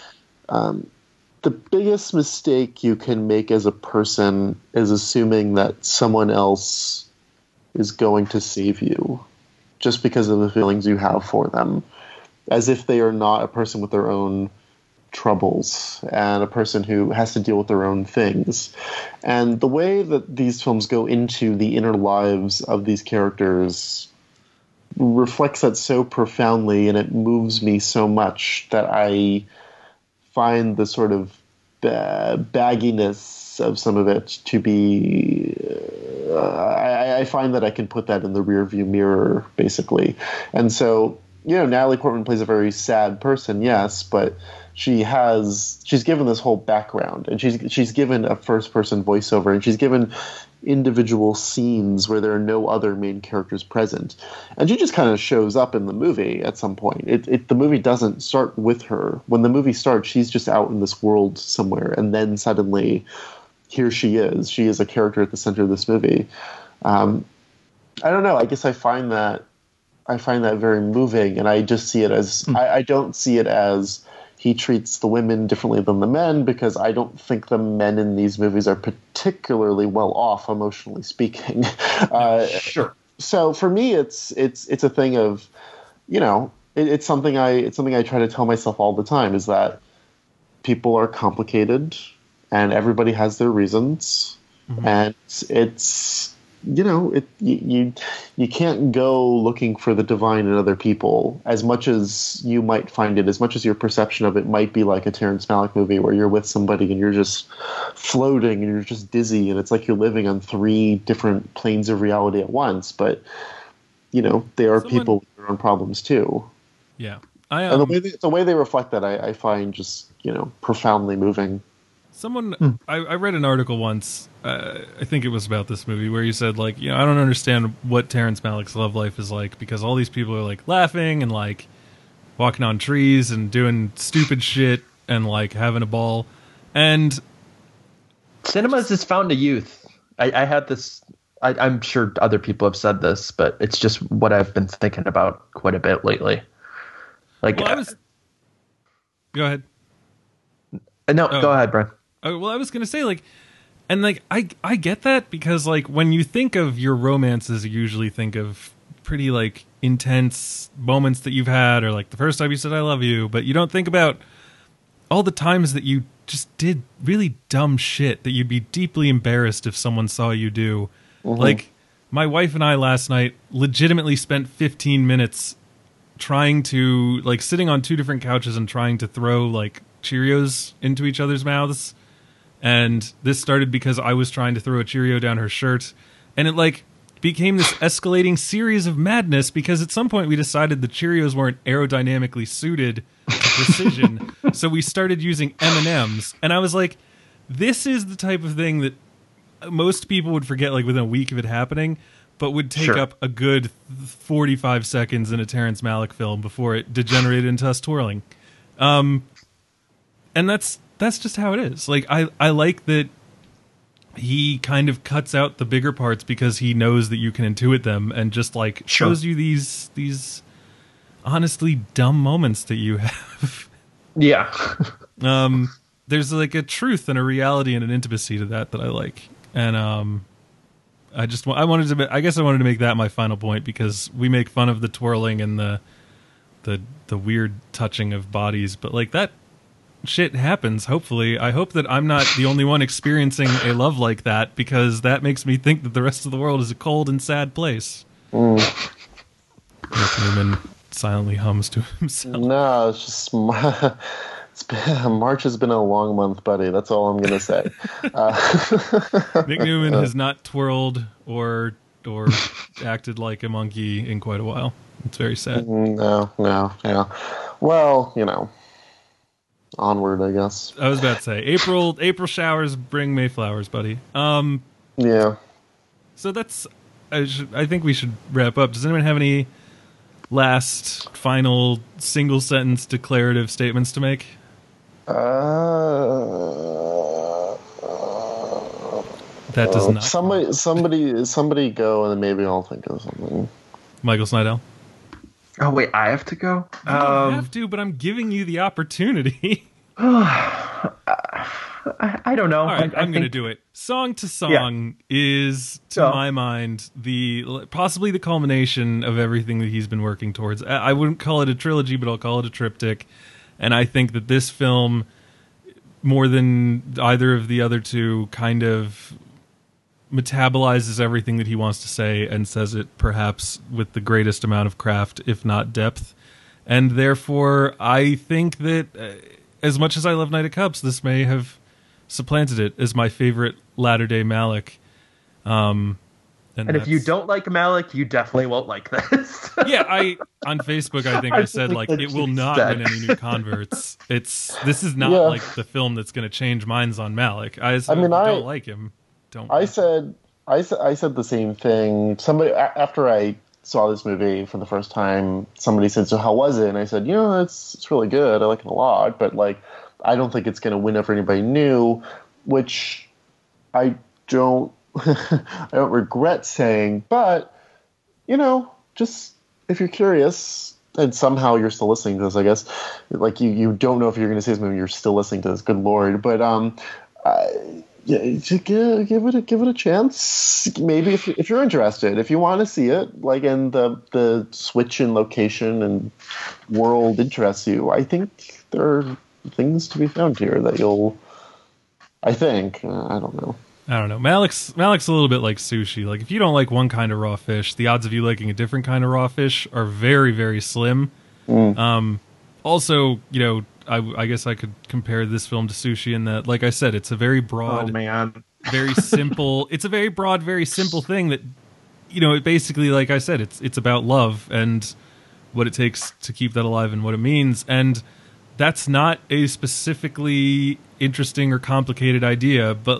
the biggest mistake you can make as a person is assuming that someone else is going to save you just because of the feelings you have for them, as if they are not a person with their own troubles and a person who has to deal with their own things. And the way that these films go into the inner lives of these characters reflects that so profoundly, and it moves me so much that I find the sort of bagginess of some of it to be I find that I can put that in the rearview mirror, basically. And so, Natalie Portman plays a very sad person, yes, but she's given this whole background, and she's given a first person voiceover, and she's given individual scenes where there are no other main characters present, and she just kind of shows up in the movie at some point. The movie doesn't start with her. When the movie starts, she's just out in this world somewhere, and then suddenly here she is. She is a character at the center of this movie. I don't know. I guess I find that very moving, and I just see it as I don't see it as he treats the women differently than the men, because I don't think the men in these movies are particularly well off, emotionally speaking. Sure. So for me, it's a thing of, it's something I try to tell myself all the time, is that people are complicated and everybody has their reasons, and it's. You can't go looking for the divine in other people as much as you might find it, as much as your perception of it might be like a Terrence Malick movie where you're with somebody and you're just floating and you're just dizzy and it's like you're living on 3 different planes of reality at once. But, they are people with their own problems too. Yeah. And the way they reflect that, I find just, profoundly moving. I read an article once, I think it was about this movie, where you said, like, I don't understand what Terrence Malick's love life is like, because all these people are, like, laughing and, like, walking on trees and doing stupid shit and, like, having a ball. And cinema's just found a youth. I had this, I'm sure other people have said this, but it's just what I've been thinking about quite a bit lately. Like, Go ahead. No, go ahead, Brian. Oh, well, I was gonna say and I get that because when you think of your romances, you usually think of pretty intense moments that you've had, or the first time you said I love you, but you don't think about all the times that you just did really dumb shit that you'd be deeply embarrassed if someone saw you do. Mm-hmm. My wife and I last night legitimately spent 15 minutes trying to sitting on two different couches and trying to throw Cheerios into each other's mouths. And this started because I was trying to throw a Cheerio down her shirt, and it became this escalating series of madness because at some point we decided the Cheerios weren't aerodynamically suited to precision, so we started using M&Ms, and I was like, this is the type of thing that most people would forget within a week of it happening, but would take up a good 45 seconds in a Terrence Malick film before it degenerated into us twirling. And that's just how it is. I like that he kind of cuts out the bigger parts because he knows that you can intuit them, and just shows you these honestly dumb moments that you have. Yeah. There's a truth and a reality and an intimacy to that I like. And I wanted to make that my final point, because we make fun of the twirling and the weird touching of bodies, but that shit happens. Hopefully, I hope that I'm not the only one experiencing a love like that, because that makes me think that the rest of the world is a cold and sad place. Nick Newman silently hums to himself. No, it's just March has been a long month, buddy. That's all I'm gonna say. Nick Newman has not twirled or acted like a monkey in quite a while. It's very sad. No, yeah. Well, onward, I guess. I was about to say April showers bring May flowers, buddy. Yeah. So that's. I think we should wrap up. Does anyone have any last, final, single sentence declarative statements to make? That does not. Somebody go, and then maybe I'll think of something. Michael Snydell. Oh wait, I have to go. You don't have to, but I'm giving you the opportunity. I don't know. All right, I'm going to do it. Song to Song is, to my mind, possibly the culmination of everything that he's been working towards. I wouldn't call it a trilogy, but I'll call it a triptych. And I think that this film, more than either of the other two, kind of metabolizes everything that he wants to say and says it perhaps with the greatest amount of craft, if not depth. And therefore, I think that as much as I love Night of Cups, this may have supplanted it as my favorite latter-day Malick. And if you don't like Malick, you definitely won't like this. Yeah, on Facebook, I think I said it will not win any new converts. This is not the film that's going to change minds on Malick. I don't like him. I said the same thing. Somebody, after I saw this movie for the first time, somebody said, "So how was it?" And I said, it's really good. I like it a lot, but I don't think it's going to win over anybody new, which I don't I don't regret saying, but just if you're curious and somehow you're still listening to this, I guess, you don't know if you're going to see this movie, you're still listening to this. Good Lord. But give it a chance. Maybe if you're interested, if you want to see it, in the switch in location and world interests you, I think there are things to be found here that you'll. I think I don't know. Malick's a little bit like sushi. If you don't like one kind of raw fish, the odds of you liking a different kind of raw fish are very, very slim. Also, I guess I could compare this film to sushi in that, like I said, it's a very broad, very simple. It's a very broad, very simple thing that, it basically, like I said, it's about love and what it takes to keep that alive and what it means. And that's not a specifically interesting or complicated idea, but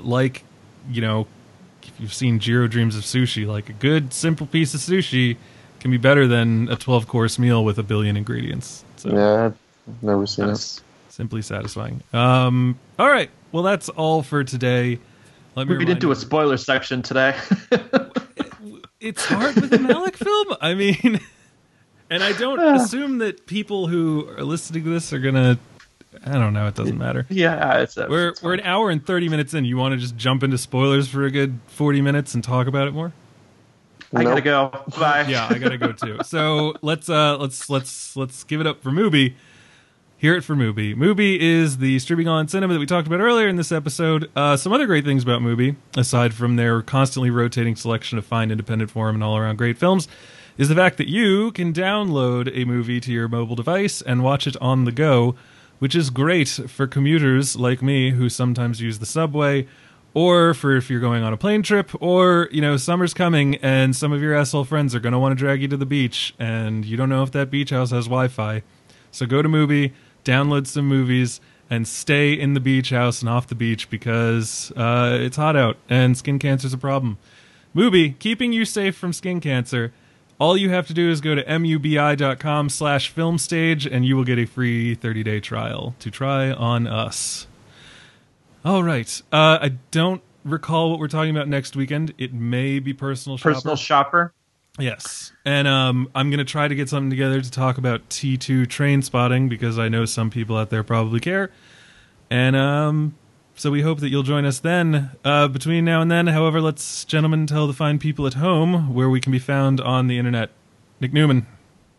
if you've seen Jiro Dreams of Sushi, a good, simple piece of sushi can be better than a 12-course meal with 1 billion ingredients. So. Yeah. Never seen it. Simply satisfying. All right. Well, that's all for today. We didn't do a spoiler section today. It's hard with a Malick film. I mean, and I don't assume that people who are listening to this are going to I don't know. It doesn't matter. Yeah, we're an hour and 30 minutes in. You want to just jump into spoilers for a good 40 minutes and talk about it more? I gotta go. Bye. Yeah, I gotta go too. So let's give it up for Mubi. Hear it for Mubi. Mubi is the streaming on cinema that we talked about earlier in this episode. Some other great things about Mubi, aside from their constantly rotating selection of fine independent forum and all around great films, is the fact that you can download a movie to your mobile device and watch it on the go, which is great for commuters like me who sometimes use the subway, or for if you're going on a plane trip, or, summer's coming and some of your asshole friends are going to want to drag you to the beach, and you don't know if that beach house has Wi-Fi. So go to Mubi, download some movies, and stay in the beach house and off the beach because it's hot out and skin cancer's a problem. Mubi, keeping you safe from skin cancer. All you have to do is go to mubi.com/filmstage and you will get a free 30-day trial to try on us. All right. I don't recall what we're talking about next weekend. It may be Personal Shopper. Personal Shopper? Yes. And I'm going to try to get something together to talk about T2 Train Spotting because I know some people out there probably care. And so we hope that you'll join us then. Between now and then, however, let's, gentlemen, tell the fine people at home where we can be found on the internet. Nick Newman.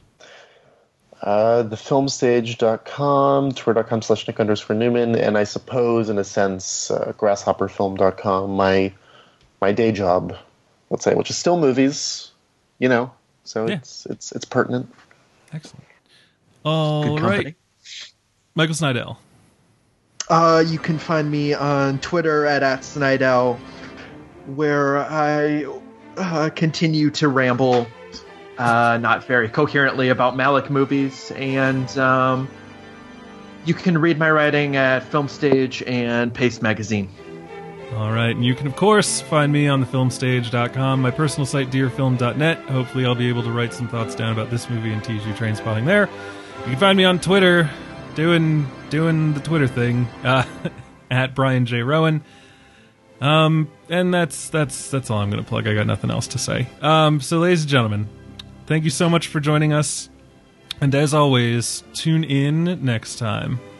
Thefilmstage.com, twitter.com/Nick_Newman, and I suppose, in a sense, grasshopperfilm.com, my day job, let's say, which is still movies, so yeah. It's pertinent. Excellent. All right. Michael Snydell. You can find me on Twitter at @Snydell, where I continue to ramble not very coherently about Malick movies, and you can read my writing at Film Stage and Paste Magazine. All right, and you can, of course, find me on thefilmstage.com, my personal site, dearfilm.net. Hopefully I'll be able to write some thoughts down about this movie and T2 Trainspotting there. You can find me on Twitter, doing the Twitter thing, at Brian J. Rowan. And that's all I'm going to plug. I got nothing else to say. So, ladies and gentlemen, thank you so much for joining us. And as always, tune in next time.